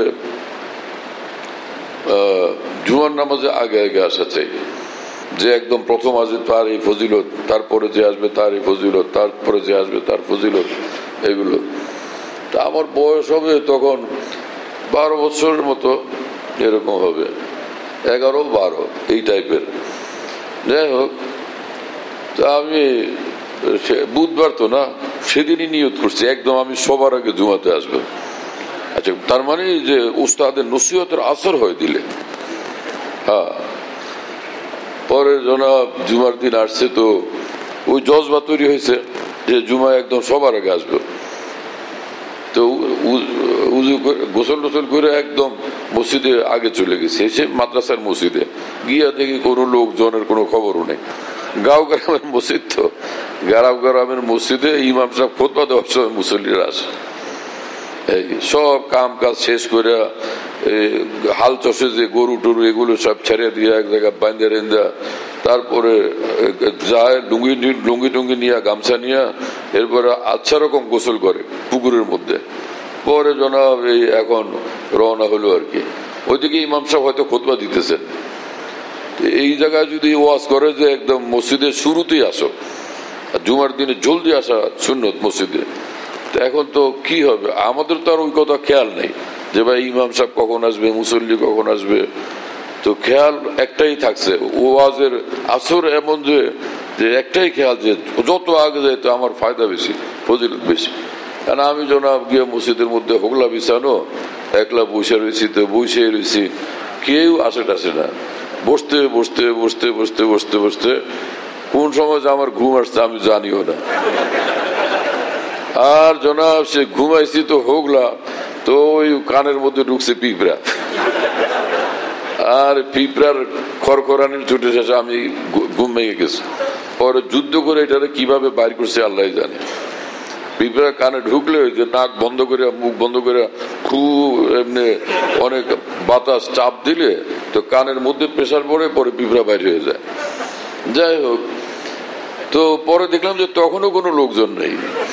জুমার নামাজে আগে আগে আসা চাই, যে একদম প্রথম আসবে তার এই ফজিলত, তারপরে যে আসবে তার এই ফজিলত, তারপরে যে আসবে তার ফজিলত, এগুলো। তা আমার বয়স হবে তখন বারো বছরের মতো এরকম হবে, এগারো বারো এই টাইপের। যাই হোক, তা আমি বুধবার তো না, সেদিনই নিয়ত করছি একদম আমি সবার আগে জুমাতে আসবো। আচ্ছা, তার মানে যে উস্তাদের নসিহতের আসর হয়ে দিলে। হ্যাঁ, পরে জনাব জুমার দিন আসছে, তো ওই জজবা তৈরি হয়েছে যে জুমা একদম সবার আগে আসবে। তো উজু গোসল টোসল করে একদম মসজিদে আগে চলে গেছে, এসে মাদ্রাসার মসজিদে গিয়া দেখি কোনো লোকজনের কোনো খবরও নেই। গাঁও গ্রামের মসজিদ, তো গাঁও গ্রামের মসজিদে ইমাম সাহেব খুতবা দেওয়ার সময় মুসল্লিরা আসে, এই সব কাম কাজ শেষ করে হাল চষে যে গরু টরু এগুলো সব ছেড়ে দিয়ে এক জায়গায় বাঁধে রেন্দা, তারপরে যায় লুঙ্গি লুঙ্গি টুঙ্গি নিয়ে গামছা নিয়ে এরপরে আচ্ছা রকম গোসল করে পুকুরের মধ্যে, পরে জনাব এই এখন রওনা হলো আর কি। ওইদিকে ইমাম সাহেব হয়তো খুতবা দিতেছেন, এই জায়গায় যদি ওয়াজ করে যে একদম মসজিদের শুরুতেই আসো, জুমার দিনে জলদি আসা সুন্নত মসজিদে, তো এখন তো কি হবে? আমাদের তো আর ওই কথা খেয়াল নেই যে ভাই ইমাম সাহেব কখন আসবে, মুসল্লি কখন আসবে, তো খেয়াল একটাই থাকছে ওয়াজের আসর এমন যে একটাই খেয়াল যে যত আগে যায় তো আমার ফায়দা বেশি, ফজিলত বেশি। কারণ আমি জনাব গিয়ে মসজিদের মধ্যে হোগলা বিছানো, একলা বসে রয়েছি, তো বসে রয়েছি, কেউ আসে টাসে না, বসতে বসতে বসতে বসতে বসতে বসতে কোন সময় যে আমার ঘুম আসছে আমি জানিও না। আর জনাব সে ঘুমাইছি তো হোগলা, তো ওই কানের মধ্যে ঢুকছে পিঁপড়া, আর পিঁপড়ার খড়খড়ানির ছুটে শেষে আমি ঘুম ভেঙে গেছি। পরে যুদ্ধ করে এটারে কিভাবে বাইর করছে আল্লাহ জানে। পিঁপড়া কানে ঢুকলে ওই যে নাক বন্ধ করে মুখ বন্ধ করে খুব এমনি অনেক বাতাস চাপ দিলে তো কানের মধ্যে প্রেসার পড়ে, পরে পিঁপড়া বাইর হয়ে যায়। যাই হোক, তো পরে দেখলাম যে তখনও কোনো লোকজন নেই,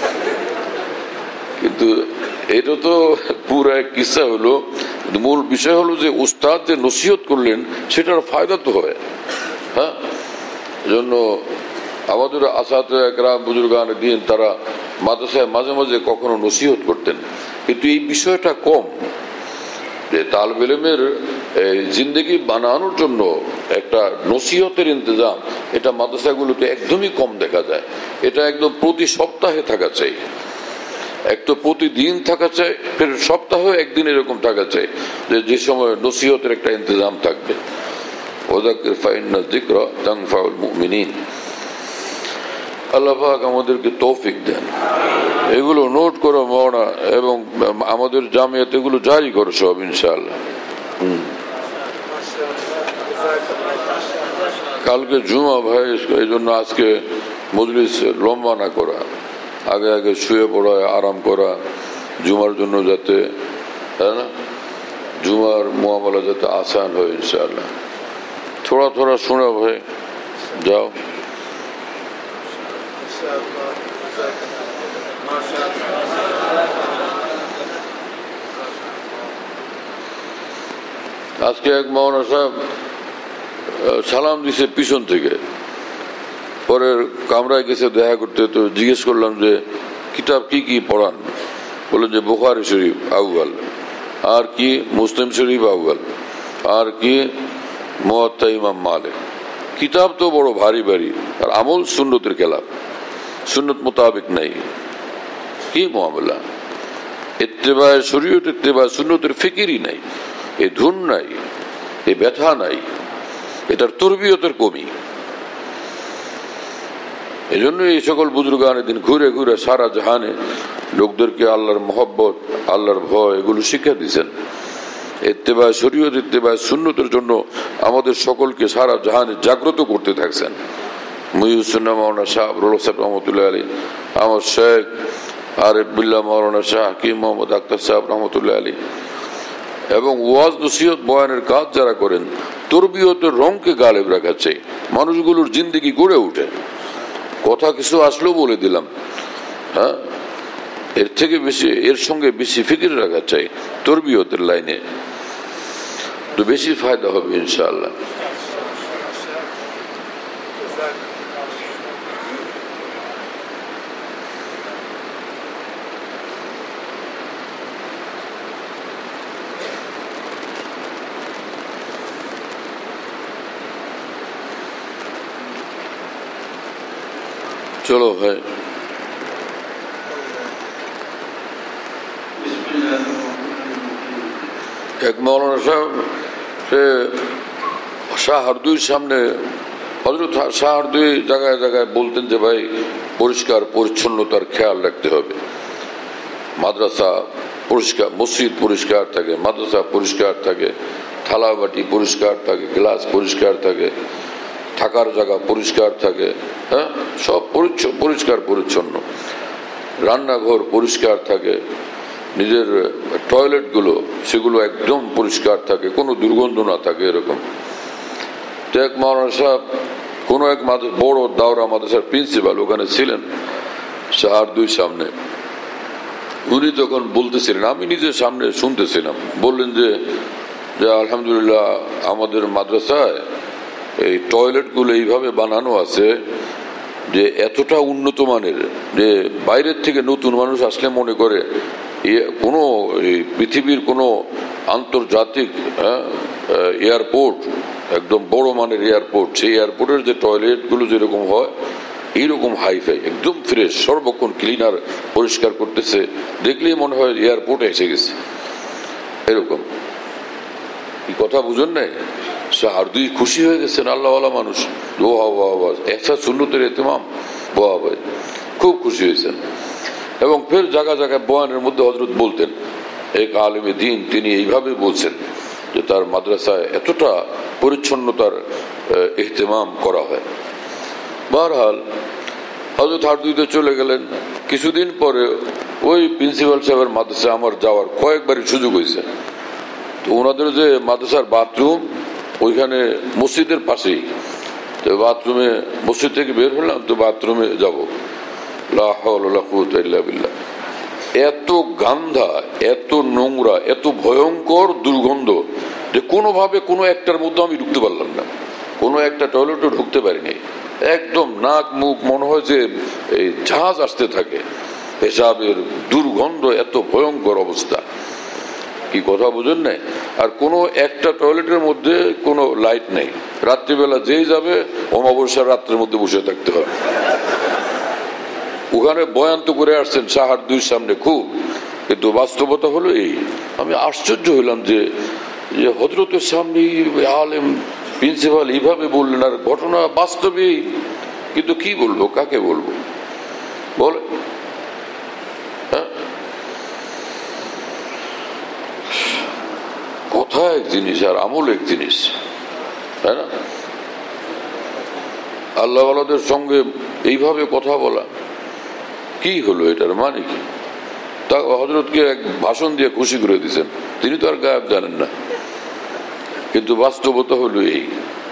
কিন্তু এটা তো পুরো এক কিস্সা হলো। মূল বিষয় হলো যে উস্তাদ যে নসিহত করলেন সেটার ফায়দা তো হয়। হ্যাঁ, জন্য আমাদের আসাতে একরাম বুজুর্গান দিন তারা মাদ্রাসায় মাঝে মাঝে কখনো নসিহত করতেন, কিন্তু এই বিষয়টা কম যে তালেবে ইলমের জিন্দেগি বানানোর জন্য একটা নসিহতের ইন্তজাম এটা মাদ্রাসাগুলোতে একদমই কম দেখা যায়। এটা একদম প্রতি সপ্তাহে থাকা চাই, এক তো প্রতিদিন থাকা চাই, ফের সপ্তাহে একদিন এরকম থাকা চাই যে যে সময় নসিহতের একটা ইন্তজাম থাকবে। ওযাক্কির ফাইন্না যিকরা তানফাউল মুমিনিন। আল্লাহ পাক আমাদেরকে তৌফিক দেন। এগুলো নোট করো মাওলানা, এবং আমাদের জামিয়াতে এগুলো জারি করো সব ইনশাআল্লাহ। কালকে জুমা ভাই, এই জন্য আজকে মজলিস লম্বা না করা, আগে আগে শুয়ে পড়া, আরাম করা, জুমার জন্য যাতে, তাই না, জুমার মুআমালা যাতে আসান হয় ইনশাআল্লাহ। থোড়া থোড়া শোনা ভাই, যাও। আজকে এক মাওলানা সাহেব সালাম দিছে পিছন থেকে, পরে কামরায় গেছে দেখা করতে, তো জিজ্ঞেস করলাম যে কিতাব কি কি পড়ান? বললেন যে বুখারী শরীফ আউয়াল, আর কি মুসলিম শরীফ আউয়াল, আর কি মুওয়াত্তা ইমাম মালিক। কিতাব তো বড় ভারী ভারী, আর আমল সুন্নতের খেলাফ, সুন্নত মোতাবেক নাই। কি মুআমালা, ইত্তেবায়ে শরীয়ত, ইত্তেবায়ে সুন্নতের ফিকিরই নাই, এই ধুন নাই, এই ব্যথা নাই, এটার তরবিয়তের কমি। এই জন্য এই সকল বুজুর্গানের দিন ঘুরে ঘুরে সারা জাহানে লোকদেরকে আল্লাহর মহব্বত, আল্লাহর ভয় এগুলো শিক্ষা দিচ্ছেন। ইত্তেবায়ে শরীয়ত, ইত্তেবায়ে সুন্নতের জন্য আমাদের সকলকে সারা জাহানে জাগ্রত করতে থাকছেন। মুহিউসুন্নাহ মাওলানা শাহ আবরুল সাহেব রহমতুল্লাহ আলী, আমার শেখ আরিফ বিল্লাহ মাওলানা শাহ হাকিম মোহাম্মদ আক্তার সাহেব রহমতুল্লাহ আলী, এবং ওয়াজ নসিহত বয়ানের কাজ যারা করেন, তরবিয়তের রংকে গালেব রাখা চাই, মানুষগুলোর জিন্দেগি গড়ে উঠে। কথা কিছু আসলো বলে দিলাম, হ্যাঁ, এর থেকে বেশি, এর সঙ্গে বেশি ফিকির রাখা চাই তরবিয়তের লাইনে, তো বেশি ফায়দা হবে ইনশাআল্লাহ। চলো ভাই, এক মাওলানা সাহেব সে শাহরদুইর সামনে, হযরত শাহরদুই জায়গায় জায়গায় বলতেন যে ভাই পরিষ্কার পরিচ্ছন্নতার খেয়াল রাখতে হবে, মাদ্রাসা পরিষ্কার, মসজিদ পরিষ্কার থাকে, মাদ্রাসা পরিষ্কার থাকে, থালা বাটি পরিষ্কার থাকে, গ্লাস পরিষ্কার থাকে, থাকার জায়গা পরিষ্কার থাকে, হ্যাঁ, সব পরিষ্কার পরিচ্ছন্ন, রান্নাঘর পরিষ্কার থাকে, নিজের টয়লেটগুলো সেগুলো একদম পরিষ্কার থাকে, কোনো দুর্গন্ধ না থাকে, এরকম। এক মাওলানা সাহেব কোনো এক বড় দাওরা মাদ্রাসার প্রিন্সিপাল ওখানে ছিলেন শাহর দুই সামনে। উনি তখন বলতেছিলেন, আমি নিজের সামনে শুনতেছিলাম, বললেন যে আলহামদুলিল্লাহ আমাদের মাদ্রাসায় এই টয়লেটগুলো এইভাবে বানানো আছে যে এতটা উন্নত মানের যে বাইরের থেকে নতুন মানুষ আসলে মনে করে কোনো পৃথিবীর কোনো আন্তর্জাতিক এয়ারপোর্ট, একদম বড় মানের এয়ারপোর্ট, সেই এয়ারপোর্টের যে টয়লেটগুলো যেরকম হয় এইরকম হাইফাই, একদম ফ্রেশ, সর্বক্ষণ ক্লিনার পরিষ্কার করতেছে, দেখলেই মনে হয় এয়ারপোর্টে এসে গেছে, এরকম। কি কথা বুঝেন নাই? আর দুই খুশি হয়ে গেছেন, আল্লাহওয়ালা মানুষ, একটা সুন্নতের ইতিমাম, বাহ ভাই, খুব খুশি হয়েছেন। এবং ফের জায়গা জায়গায় বয়ানের মধ্যে হযরত বলতেন, এক আলেমে দ্বীন তিনি এইভাবে বলছেন যে তার মাদ্রাসায় এতটা পরিচ্ছন্নতার ইহতিমাম করা হয়। বহরহাল হযরত হারদুইতে চলে গেলেন। কিছুদিন পরে ওই প্রিন্সিপাল সাহেবের মাদ্রাসায় আমার যাওয়ার কয়েকবারই সুযোগ হয়েছে। তো ওনাদের যে মাদ্রাসার বাথরুম ওইখানে মসজিদের পাশেই, তো বাথরুমে মসজিদ থেকে বের হলাম, তো বাথরুমে যাবো, লা হাওলা ওয়ালা কুওয়াতা ইল্লা বিল্লাহ, এত গান্ধা, এত নোংরা, এত ভয়ঙ্কর দুর্গন্ধ যে কোনোভাবে কোনো একটার মধ্যে আমি ঢুকতে পারলাম না, কোনো একটা টয়লেটও ঢুকতে পারিনি। একদম নাক মুখ মনে হয় যে এই জাহাজ আসতে থাকে, পেশাবের দুর্গন্ধ, এত ভয়ঙ্কর অবস্থা। কি কথা বুঝেন নাই? আর কোনো একটা টয়লেটের মধ্যে কোনো লাইট নেই, রাত্রিবেলা যেই যাবে অমাবস্যার রাত্রের মধ্যে বসে থাকতে হবে। ওখানে বয়ান তো করে আসছেন শাহর দুই সামনে খুব, কিন্তু বাস্তবতা হলো এই। আমি আশ্চর্য হইলাম যে হযরতের সামনে আলেম প্রিন্সিপাল এইভাবে বললেন, আর ঘটনা বাস্তবেই, কিন্তু কি বলবো, কাকে বলবো বল? হ্যাঁ, কথা এক জিনিস আর আমল এক জিনিস, তাই না? আল্লাহ ওয়ালাদের সঙ্গে এইভাবে কথা বলা কি হলো, এটার মানে কি? তা হযরতকে এক ভাষণ দিয়ে খুশি করে দিয়েছেন, তিনি তো আর গায়েব জানেন না, কিন্তু বাস্তবতা হলো এই।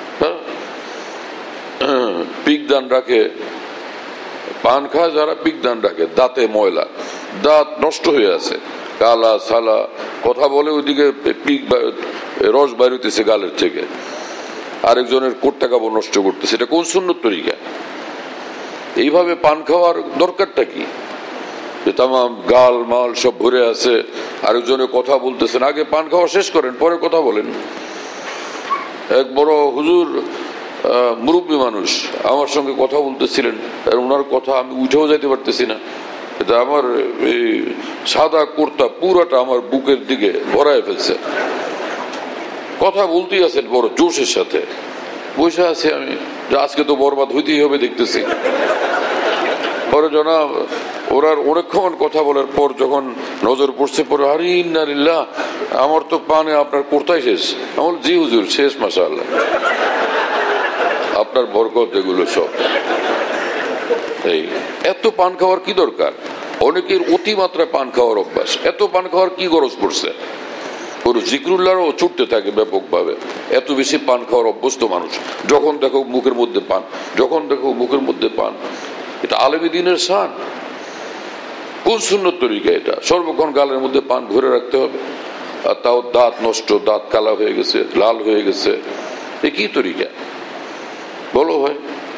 পিক দান রাখে, পান খায় যারা, পিক দান রাখে, দাঁতে ময়লা, দাঁত নষ্ট হয়ে আছে, কালা সালা, কথা বলে ওইদিকে পিক রস বাইরেছে গালের থেকে, আরেকজনের কোটটা কাপড় নষ্ট করতেছে। এটা কোন সুন্নত তরিকা? এইভাবে পান খাওয়ার দরকারটা কি? তামাম গাল মাল সব ভরে আছে, আরেকজনের কথা বলতেছেন, আগে পান খাওয়া শেষ করেন, পরে কথা বলেন। এক বড় হুজুর মুরব্বী মানুষ আমার সঙ্গে কথা বলতেছিলেন, আর ওনার কথা আমি উঠেও যাইতে পারতেছি না। এটা আমার এই সাদা কুর্তা পুরাটা আমার বুকের দিকে ভরায় ফেলছে। কথা বলতেই আছেন বড় জোশের সাথে, বসে আছে আমি, আজকে তো বরবাদ হইতেই হবে দেখতেছি। পরে জনাব ওরা অনেকক্ষণ কথা বলার পর যখন নজর পড়ছে, পরে আরে ইন্না লিল্লাহ, আমার তো পানে আপনার কুর্তাই শেষ। আমার জি হুজুর শেষ, মাশাআল্লাহ, আপনার বরকত এগুলো সব। এই এত পান খাওয়ার কি দরকার? অনেকের অতিমাত্রায় পান খাওয়ার অভ্যাস, এত পান খাওয়ার কি গরজ পড়ছে? ওর জিকরুল্লাহও ছুটতে থাকে ব্যাপকভাবে, এত বেশি পান খাওয়ার অভ্যস্ত মানুষ, যখন দেখো মুখের মধ্যে পান, যখন দেখো মুখের মধ্যে পান। এটা আলেমী দ্বীনের শান। কোন সুন্নত তরিকা এটা? সর্বক্ষণ গালের মধ্যে পান ভরে রাখতে হবে, আর তাও দাঁত নষ্ট, দাঁত কালা হয়ে গেছে, লাল হয়ে গেছে, এ কি তরিকা বলো ভাই?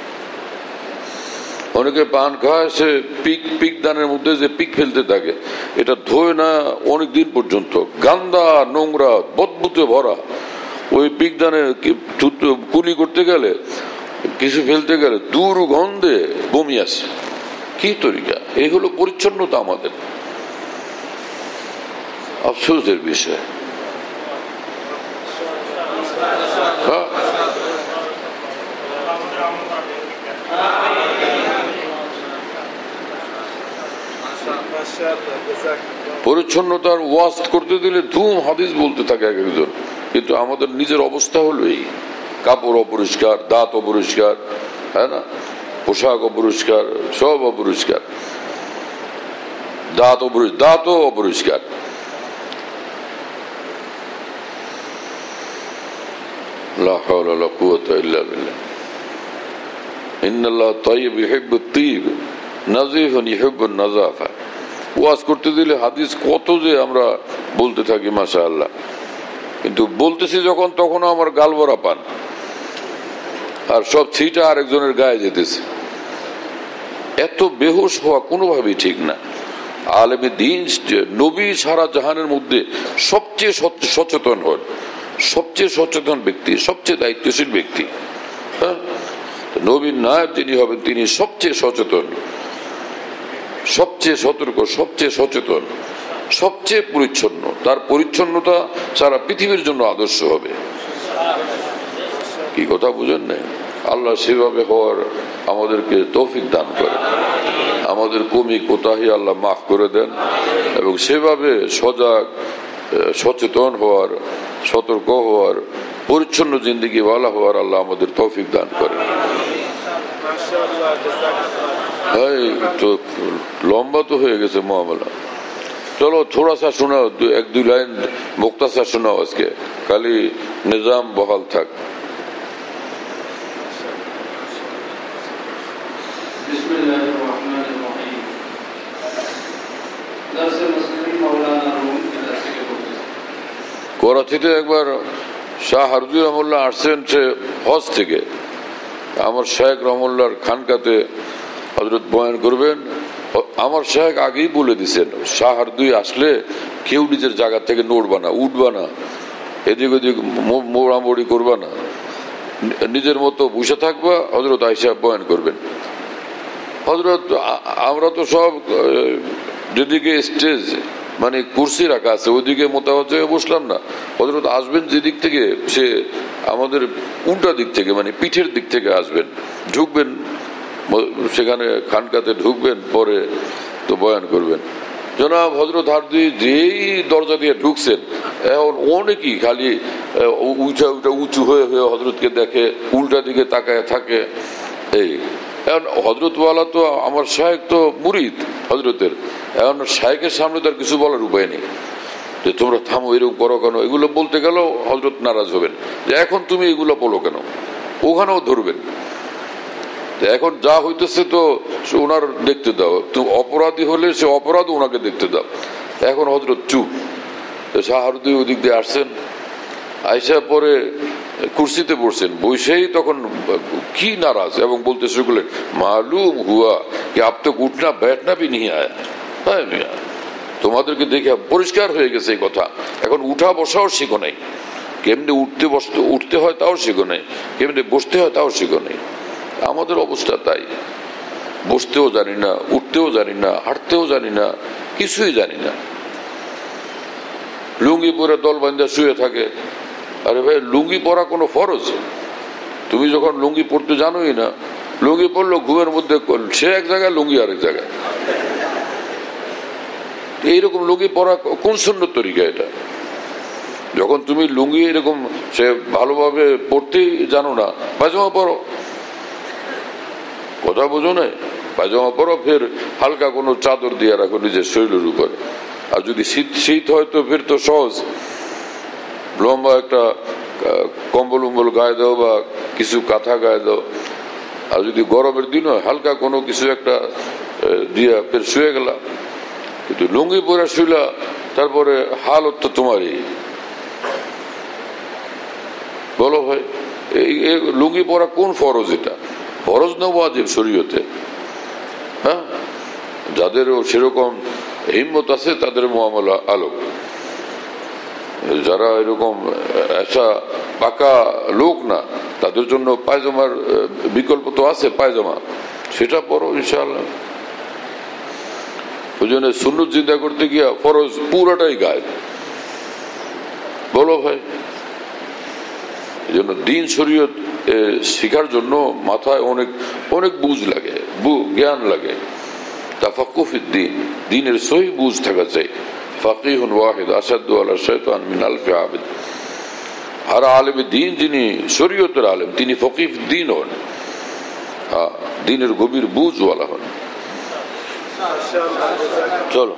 অনেকে পান খায়, সে পিক পিক দানের মধ্যে যে পিক ফেলতে থাকে, এটা ধোয় না অনেক দিন পর্যন্ত, গান্দা নোংরা বদবুতে ভরা। ওই পিক দানে কুলি করতে গেলে, কিছু ফেলতে গেলে দুর্গন্ধে বমি আসে। কি তরিকা? এই হলো পরিচ্ছন্নতা আমাদের? আফসোসের বিষয়। হ্যাঁ, পরিচ্ছন্নতার ওয়াজ করতে দিলে ধুম হাদিস বলতে থাকে এক একজন, কিন্তু আমাদের নিজের অবস্থা হলো এই। কাপড় অপরিষ্কার, দাঁত অপরিষ্কার, হ্যাঁ না, পোশাক অপরিষ্কার, সব অপরিষ্কার, দাঁত অপরিষ্কার, দাঁতও অপরিষ্কার। লা হাওলা ওয়ালা কুওয়াতা ইল্লা বিল্লাহ। ইন্নাল্লাহ তাইয়্যিব ইউহিব্বুত তাইয়্যিব নাযীফুন ইউহিব্বুন নাযাফা। ওয়াজ করতে দিলে হাদিস কত যে আমরা বলতে থাকি মাশাআল্লাহ, কিন্তু বলতেছি যখন তখন আমার গাল ভরা পান, আর সব ছিটা আরেকজনের গায়ে যেতেছে। এত বেহুশ হওয়া কোনোভাবেই ঠিক না। আলেমে দ্বীন নবী সারা জাহানের মধ্যে সবচেয়ে সচেতন হন, সবচেয়ে সচেতন ব্যক্তি, সবচেয়ে দায়িত্বশীল ব্যক্তি। হ্যাঁ, নবীর নায়েব যিনি হবেন তিনি সবচেয়ে সচেতন, সবচেয়ে সতর্ক, সবচেয়ে সচেতন, সবচেয়ে পরিচ্ছন্ন। তার পরিচ্ছন্নতা সারা পৃথিবীর জন্য আদর্শ হবে। কি কথা বুঝেন না? আল্লাহ সেভাবে হওয়ার আমাদেরকে তৌফিক দান করেন, আমাদের কমি কোতাহি আল্লাহ মাফ করে দেন, এবং সেভাবে সজাগ সচেতন হওয়ার, সতর্ক হওয়ার, পরিচ্ছন্ন জিন্দেগি ওয়ালা হওয়ার আল্লাহ আমাদের তৌফিক দান করেন। তো লম্বা তো হয়ে গেছে মামলা, চলো থোড়া সা শোনাও, এক দুই লাইন মুক্তাসার শোনাও আজকে, খালি নিজাম বহাল থাক। করাচিতে একবার শাহ হারুজি রহমুল্লাহ আসছেন সে হজ থেকে, আমার শেখ রহমুল্লাহর খানকাতে হযরত বয়ান করবেন। আমার শেখ আগেই বলে দিচ্ছেন, শাহ হারুজি আসলে কেউ নিজের জায়গা থেকে নড়বা না, উঠবা না, এদিক ওদিক মোড়ামুড়ি করবা না, নিজের মতো বসে থাকবা, হযরত আয়েশা বয়ান করবেন। হযরত আমরা তো সব যেদিকে স্টেজ মানে কুরসি রাখা আছে ওইদিকে মোতাবাজ হয়ে বসলাম না। হযরত আসবেন যেদিক থেকে, সে আমাদের উল্টা দিক থেকে, মানে পিঠের দিক থেকে আসবেন, ঢুকবেন সেখানে খানকাতে, ঢুকবেন, পরে তো বয়ান করবেন। জনাব হযরত হারুজি যেই দরজা দিয়ে ঢুকছেন, এখন অনেকেই খালি উঁচা উঁচা উঁচু হয়ে হয়ে হযরতকে দেখে, উল্টা দিকে তাকায় থাকে। এই এখন হযরতওয়ালা তো আমার শায়েখ তো মুরিদ হযরতের, এখন শায়েখের সামনে তার কিছু বলার উপায় নেই যে তোমরা থামো, এরকম করো কেন, এগুলো বলতে গেলেও হযরত নারাজ হবেন যে এখন তুমি এগুলো বলো কেন, ওখানেও ধরবেন। এখন যা হইতেছে তো ওনার দেখতে দাও, তুমি অপরাধী হলে সে অপরাধ ওনাকে দেখতে দাও। এখন হযরত চুপ। শাহ হারুজি ওই দিক দিয়ে আসছেন, আয়েশা পরে কুরসিতে বসছেন, বসেই তখন কি নারাজ এবং বলতে শুরু করলেন, মালুম হুয়া কি আপ তো উঠনা बैठना भी नहीं आया। হ্যাঁ মিয়া, তোমাদেরকে দেখে পরিষ্কার হয়ে গেছে এই কথা, এখন উঠা বসাও শিখো নাই, কেমনে উঠতে বসতে উঠতে হয় তাও শিখো নাই, কেমনে বসতে হয় তাও শিখো নাই। আমাদের অবস্থা তাই, বসতেও জানি না, উঠতেও জানি না, হাঁটতেও জানি না, কিছুই জানি না। লুঙ্গি পরে দল বান্ধা শুয়ে থাকে। আরে ভাই, লুঙ্গি পরা কোনো ফরজ? তুমি যখন লুঙ্গি পরতে জানোই না, লুঙ্গি পরলো ঘুমের মধ্যে, সে এক জায়গায় লুঙ্গি আরেক জায়গায়। এইরকম লুঙ্গি পরা কোন সুন্নত তরিকা এটা? যখন তুমি লুঙ্গি এরকম সে ভালোভাবে পরতেই জানো না, পায়জামা পরো। কথা বোঝো না? পায়জামা পরো, ফের হালকা কোনো চাদর দিয়ে রাখো নিজের শরীরের উপরে। আর যদি শীত শীত হয় তো ফের তো সহজ, লম্বা একটা কম্বল উম্বল গায়ে দাও বা কিছু কাঁথা গায়ে দাও। আর যদি গরমের দিন হয় হালকা কোনো কিছু একটা দিয়া ফের শুয়ে গেলা। কিন্তু লুঙ্গি পরে শুইলা, তারপরে হালত তো তোমারই। বলো ভাই, এই লুঙ্গি পরা কোন ফরজ? এটা ফরজ না ওয়াজিব শরীয়তে? হ্যাঁ, যাদের সেরকম হিম্মত আছে তাদের মুআমালা আলোক। যারা এরকম একটা পাকা লোক না, তাদের জন্য পায়জামার বিকল্প তো আছে, পায়জামা, সেটা পরো ইনশাআল্লাহ। ওই জন্য সুন্নত জিন্দা করতে গিয়া ফরজ পুরোটাই গায়েব। বলো ভাই, এই জন্য দিন শরীয়ত শিখার জন্য মাথায় অনেক অনেক বুঝ লাগে, জ্ঞান লাগে। তাফাক্কুহ ফিদ্দীন, দ্বীনের সহি বুঝ থাকা চাই। ফাকিহুন ওয়াহিদ আশাদ্দু আলা শাইতান মিন আলফি আবিদ। আর আলেম দিন যিনি শরীয়তের আলেম তিনি ফকিহ দিন হন, দিনের গভীর বুঝওয়ালা হন। চলো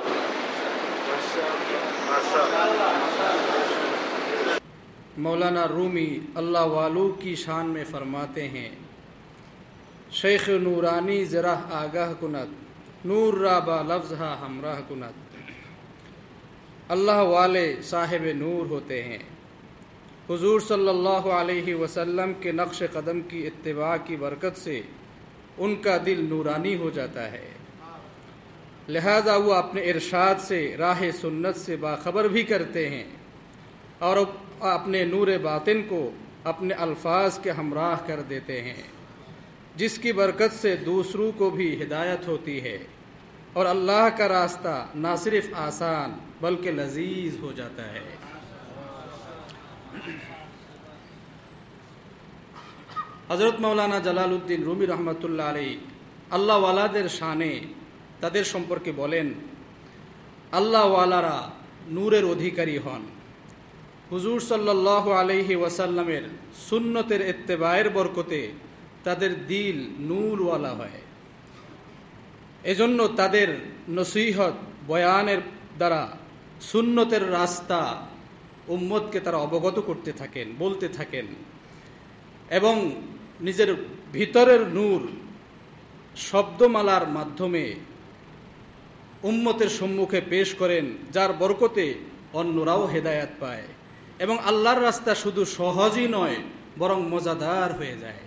मौलाना रूमी अल्लाह वालू की शान में फरमाते हैं, शेख नूरानी ज़रा आगाह कुनत नूर राबा लफ्ज़हा हमराह कुनत। अल्लाह वाले साहिब नूर होते हैं। हुजूर सल्लल्लाहु अलैहि वसल्लम के नक्श कदम की इत्तिबा की बरकत से उनका दिल नूरानी हो जाता है, लिहाजा वो अपने इरशाद से राह सुन्नत से बाखबर भी करते हैं और अपने नूर बातिन को अपने अल्फाज के हमराह कर देते हैं, जिसकी बरकत से दूसरों को भी हिदायत होती है और अल्लाह का रास्ता ना सिर्फ आसान बल्कि लजीज हो जाता है। हज़रत मौलाना जलालुद्दीन रूमी रहमतुल्लाह अलैहि আল্লাহ ওয়ালাদের শানে তাদের সম্পর্কে বলেন, আল্লাহ ওয়ালারা নূরের অধিকারী হন। হুজুর সাল্লাল্লাহু আলাইহি ওয়াসাল্লামের সুন্নতের ইত্তেবায়ের বরকতে তাদের দিল নূরওয়ালা হয়। এজন্য তাদের নসিহত বয়ানের দ্বারা সুন্নতের রাস্তা উম্মতকে তারা অবগত করতে থাকেন, বলতে থাকেন এবং নিজের ভিতরের নূর শব্দমালার মাধ্যমে উম্মতের সম্মুখে পেশ করেন, যার বরকতে অন্যরাও হেদায়াত পায় এবং আল্লাহর রাস্তা শুধু সহজই নয় বরং মজাদার হয়ে যায়।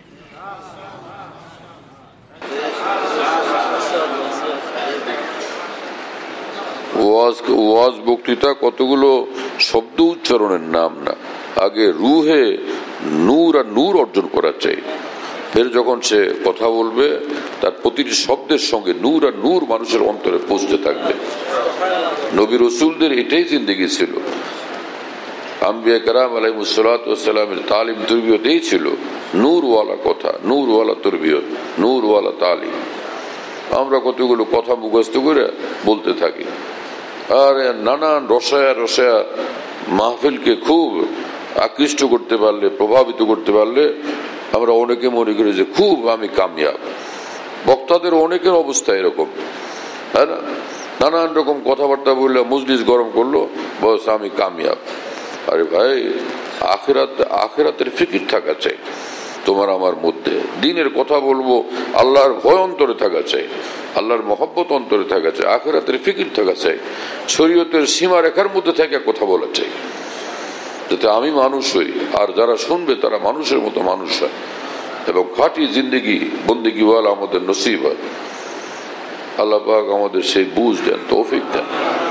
ওয়াজ ওয়াজ বক্তৃতা কতগুলো শব্দ উচ্চারণের নাম না, আগে রুহে নূর আর নূর অর্জন করা চাই। ফের যখন সে কথা বলবে তার প্রতিটি শব্দের সঙ্গে নূর আর নূর মানুষের অন্তরে পৌঁছতে থাকবে। নবী রসুলদের এটাই জিন্দেগি ছিল। আম্বিয়া কেরাম আলাইহিস সালাতু ওয়াস সালামের তালিম তরবিয়ত এই ছিল, নূরওয়ালা কথা, নূরওয়ালা তরবিয়ত, নূরওয়ালা তালিম। আমরা কতগুলো কথা মুখস্থ করে বলতে থাকি আর নানান রসায়া রসায়া মাহফিলকে খুব আকৃষ্ট করতে পারলে, প্রভাবিত করতে পারলে আমরা অনেকে মনে করি যে খুব আমি কামিয়াব। বক্তাদের অনেকের অবস্থা এরকম, তাই না? নানান রকম কথাবার্তা বললে মজলিস গরম করলো, বস আমি কামিয়াব। আরে ভাই, আখিরাত আখিরাতের ফিকির থাকা চাই তোমার আমার মধ্যে। দিনের কথা বলবো, আল্লাহর ভয় অন্তরে থাকা চাই, আল্লাহর মহব্বত অন্তরে থাকা চাই, আখিরাতের ফিকির থাকা চাই, শরীয়তের সীমা রেখার মধ্যে থেকে কথা বলা চাই, যাতে আমি মানুষ হই আর যারা শুনবে তারা মানুষের মতো মানুষ হয় এবং খাঁটি জিন্দেগি বন্দেগিওয়ালা আমাদের নসিব হয়। আল্লাহ পাক আমাদের সেই বুঝ দেন, তৌফিক দেন।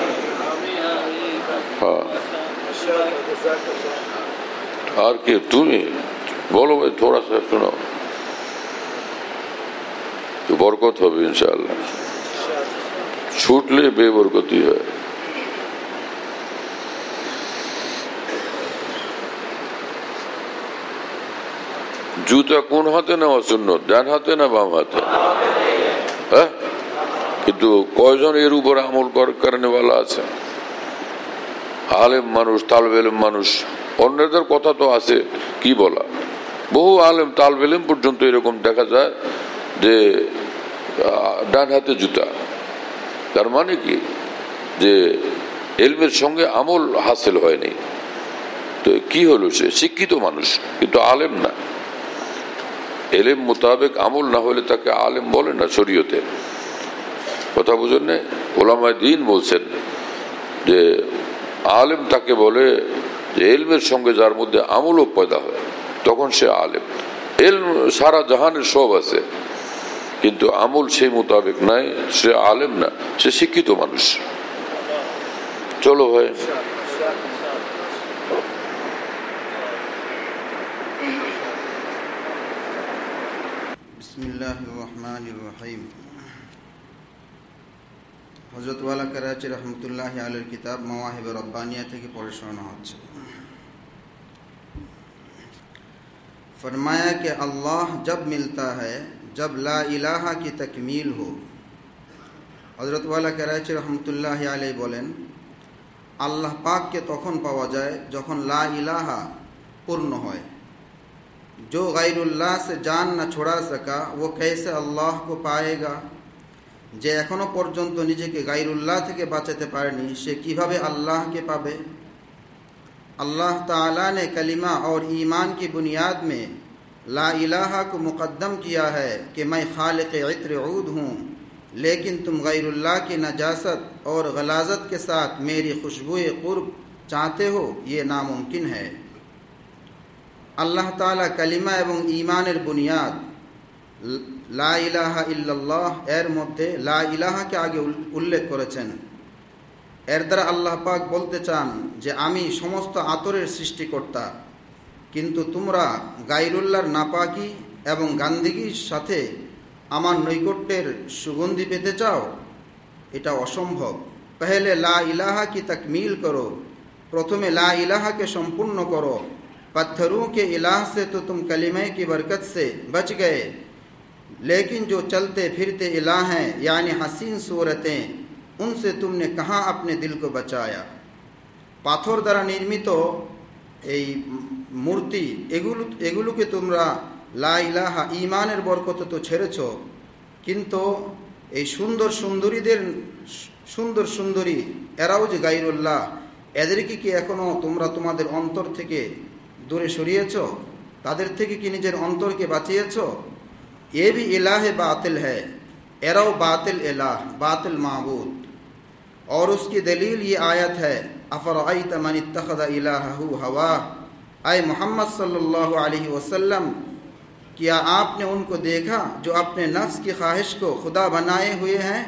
হ্যাঁ, আর কি তুমি বলো ভাই, থোড়া সা শোনাও, তো বরকত হবে ইনশাআল্লাহ। ছুটলে বেবরকতি হয়। জুতা কোন হাতে নেওয়া সুন্নত, ডান হাতে না বাম হাতে? হ্যাঁ, কিন্তু কয়জন এর উপর আমল করেনেওয়ালা আছে? আলেম মানুষ, তালেবে ইলম মানুষ, অন্যদের কথা তো আছে, কি বলা। বহু আলেম তালেবে ইলম পর্যন্ত এরকম দেখা যায় যে ডান হাতে জুতা। তার মানে কি যে ইলমের সঙ্গে আমল হাসিল হয়নি। তো কি হলো, সে শিক্ষিত মানুষ কিন্তু আলেম না। ইলম মোতাবেক আমল না হলে তাকে আলেম বলে না শরীয়তে। কথা বুঝেন না? ওলামায়ে দ্বীন বলছেন যে আলেম তাকে বলে যে ইলমের সঙ্গে যার মধ্যে আমলও পয়দা হয়, তখন সে আলেম। ইলম সারা জাহানের সব আছে কিন্তু আমল সেই মোতাবেক নাই, সে আলেম না, সে শিক্ষিত মানুষ। চলো ভাই, বিসমিল্লাহির রহমানির রহিম। হযরত ওয়ালা कराची रहमतुल्लाहि अलैहि किताब मवाहिब रब्बानिया থেকে পড়ে শোনানো হচ্ছে। फरमाया कि अल्लाह जब मिलता है जब ला इलाहा की तकमील हो। हज़रत वाला कराची रहमतुल्लाहि अलैहि বলেন, আল্লাহ পাককে তখন পাওয়া যায় যখন লা ইলাহা पूर्ण होए। जो गैरुल्लाह से जान न छुड़ा सका वो कैसे अल्लाह को पाएगा? যে এখনো পর্যন্ত নিজেকে গায়রুল্লাহ থেকে বাঁচাতে পারেনি সে কিভাবে আল্লাহকে পাবে? अल्लाह ताला ने कलिमा और ईमान की बुनियाद में ला इलाहा को मुकद्दम किया है कि मैं खालिक इत्र ऊद हूँ, लेकिन तुम गैरुल्लाह की नजासत और गलाजत के साथ मेरी खुशबुए कुर्ब चाहते हो, ये नामुमकिन है। अल्लाह ताला कलिमा एवं ईमानेर बुनियाद ला इलाहा इल्लल्लाह एर मध्य ला इलाहा के आगे उल्लेख करेছেন। এর দ্বারা আল্লাহ পাক বলতে চান যে আমি সমস্ত আতরের সৃষ্টিকর্তা, কিন্তু তোমরা গায়রুল্লাহর নাপাকি এবং গান্দিগির সাথে আমার নৈকট্যের সুগন্ধি পেতে চাও, এটা অসম্ভব। पहले ला इलाहा की तकमील करो, प्रथमे ला इलाहा के संपूर्ण करो। पत्थरों के इलाह से तो तुम कलिमे की बरकत से बच गए, लेकिन जो चलते फिरते इलाह हैं यानी हसीन सूरतें, उनसे तुमने कहाँ अपने दिल को बचाया। पाथर द्वारा निर्मित এই মূর্তি এগুলো এগুলোকে তোমরা লা ইলাহা ঈমানের বরকতে তো ছেড়েছ, কিন্তু এই সুন্দর সুন্দরীদের সুন্দর সুন্দরী এরাও যে গায়রুল্লাহ, এদেরকে কি এখনো তোমরা তোমাদের অন্তর থেকে দূরে সরিয়েছ? তাদের থেকে কি নিজের অন্তরকে বাঁচিয়েছ? ये भी इलाह बातिल है, एराव बातिल इलाह बातिल माबूद। और उसकी दलील ये आयत है, अफरअयत मन इत्तखज़ इलाहहु हवा, आए मोहम्मद सल्लल्लाहु अलैहि वसल्लम, क्या आपने उनको देखा जो अपने नफ्स की ख्वाहिश को खुदा बनाए हुए हैं?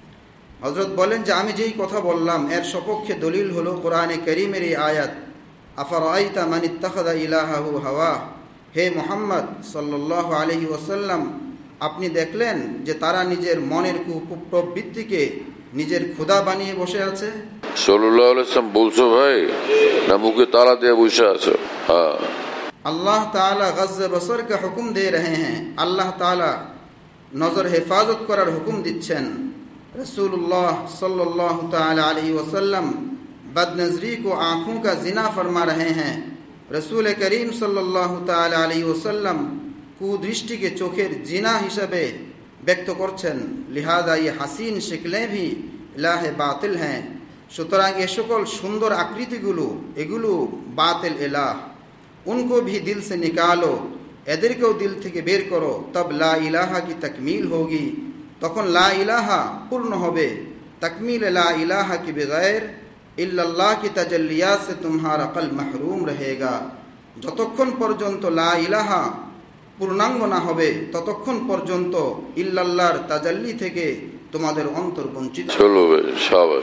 हजरत बोलें যে আমি যেই কথা বললাম এর সপক্ষে দলিল হলো কোরআনে কারীমের এই আয়াত, अफरअयत मन इत्तखज़ इलाहहु हवा। হে মোহাম্মদ সাল্লাল্লাহু আলাইহি ওয়াসাল্লাম, আপনি দেখলেন যে তারা নিজের মনের কুপ্রবৃত্তিকে নিজের খোদা বানিয়ে বসে আছে? সাল্লাল্লাহু আলাইহি ওয়াসাল্লাম বলছো ভাই না মুখে তালা দিয়ে বসে আছে? হ্যাঁ, अल्लाह ताला गज़्ज़ बसर का हुक्म दे रहे हैं, अल्लाह ताला नजर हिफाजत करार हुक्म दिच्छेन। रसूलुल्लाह सल्लल्लाहु ताला अलैहि वसल्लम बदनजरी को आँखों का जिना फरमा रहे हैं। रसूल करीम सल्लल्लाहु ताला अलैहि वसल्लम कुदृष्टि के चोखेर जिना हिसाबे व्यक्त करছেন। लिहाजा ये हसीन शिकलें भी इलाह बातिल हैं। সুতরাং এ সকল সুন্দর আকৃতিগুলো এগুলো বাতিল ইলাহ, उनको भी दिल से निकालो, এদেরকেও দিল থেকে বের করো, तब ला इलाहा की तकमील होगी, তখন ला इलाहा पूर्ण হবে। तकमील ला इलाहा के बगैर इल्लल्लाह की तजल्लियात से तुम्हारा कल्ब महरूम रहेगा। যতক্ষণ পর্যন্ত লা ইলাহা পূর্ণাঙ্গ না হবে ততক্ষণ পর্যন্ত ইল্লাল্লাহর তাজাল্লি থেকে তোমাদের অন্তর বঞ্চিত। চলো শাবাশ।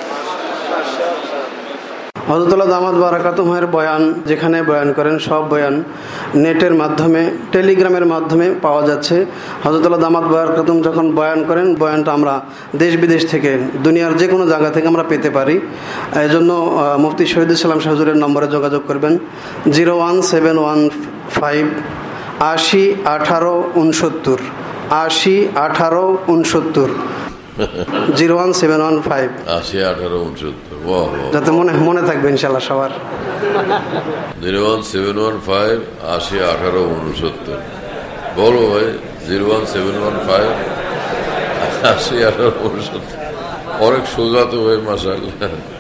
হযরতুল্লাহ দামাত বারাকাতুহুমের বয়ান যেখানে বয়ান করেন সব বয়ান নেটের মাধ্যমে টেলিগ্রামের মাধ্যমে পাওয়া যাচ্ছে। হযরতুল্লাহ দামাত বারাকাতুহুম যখন বয়ান করেন বয়ানটা আমরা দেশ বিদেশ থেকে দুনিয়ার যে কোনো জায়গা থেকে আমরা পেতে পারি। এই জন্য মুফতি শহীদুল ইসলাম হুজুরের নম্বরে যোগাযোগ করবেন zero one seven one five আশি আঠারো উনসত্তর আশি আঠারো উনসত্তর zero one seven one five আশি আঠারো উনসত্তর যাতে মনে মনে থাকবে ইনশাল্লাহ সবার। Zero one seven one five আশি আঠারো উনসত্তর বলো ভাই, zero one seven one five আশি আঠারো উনসত্তর অনেক সোজা তো ভাই, মাশাআল্লাহ।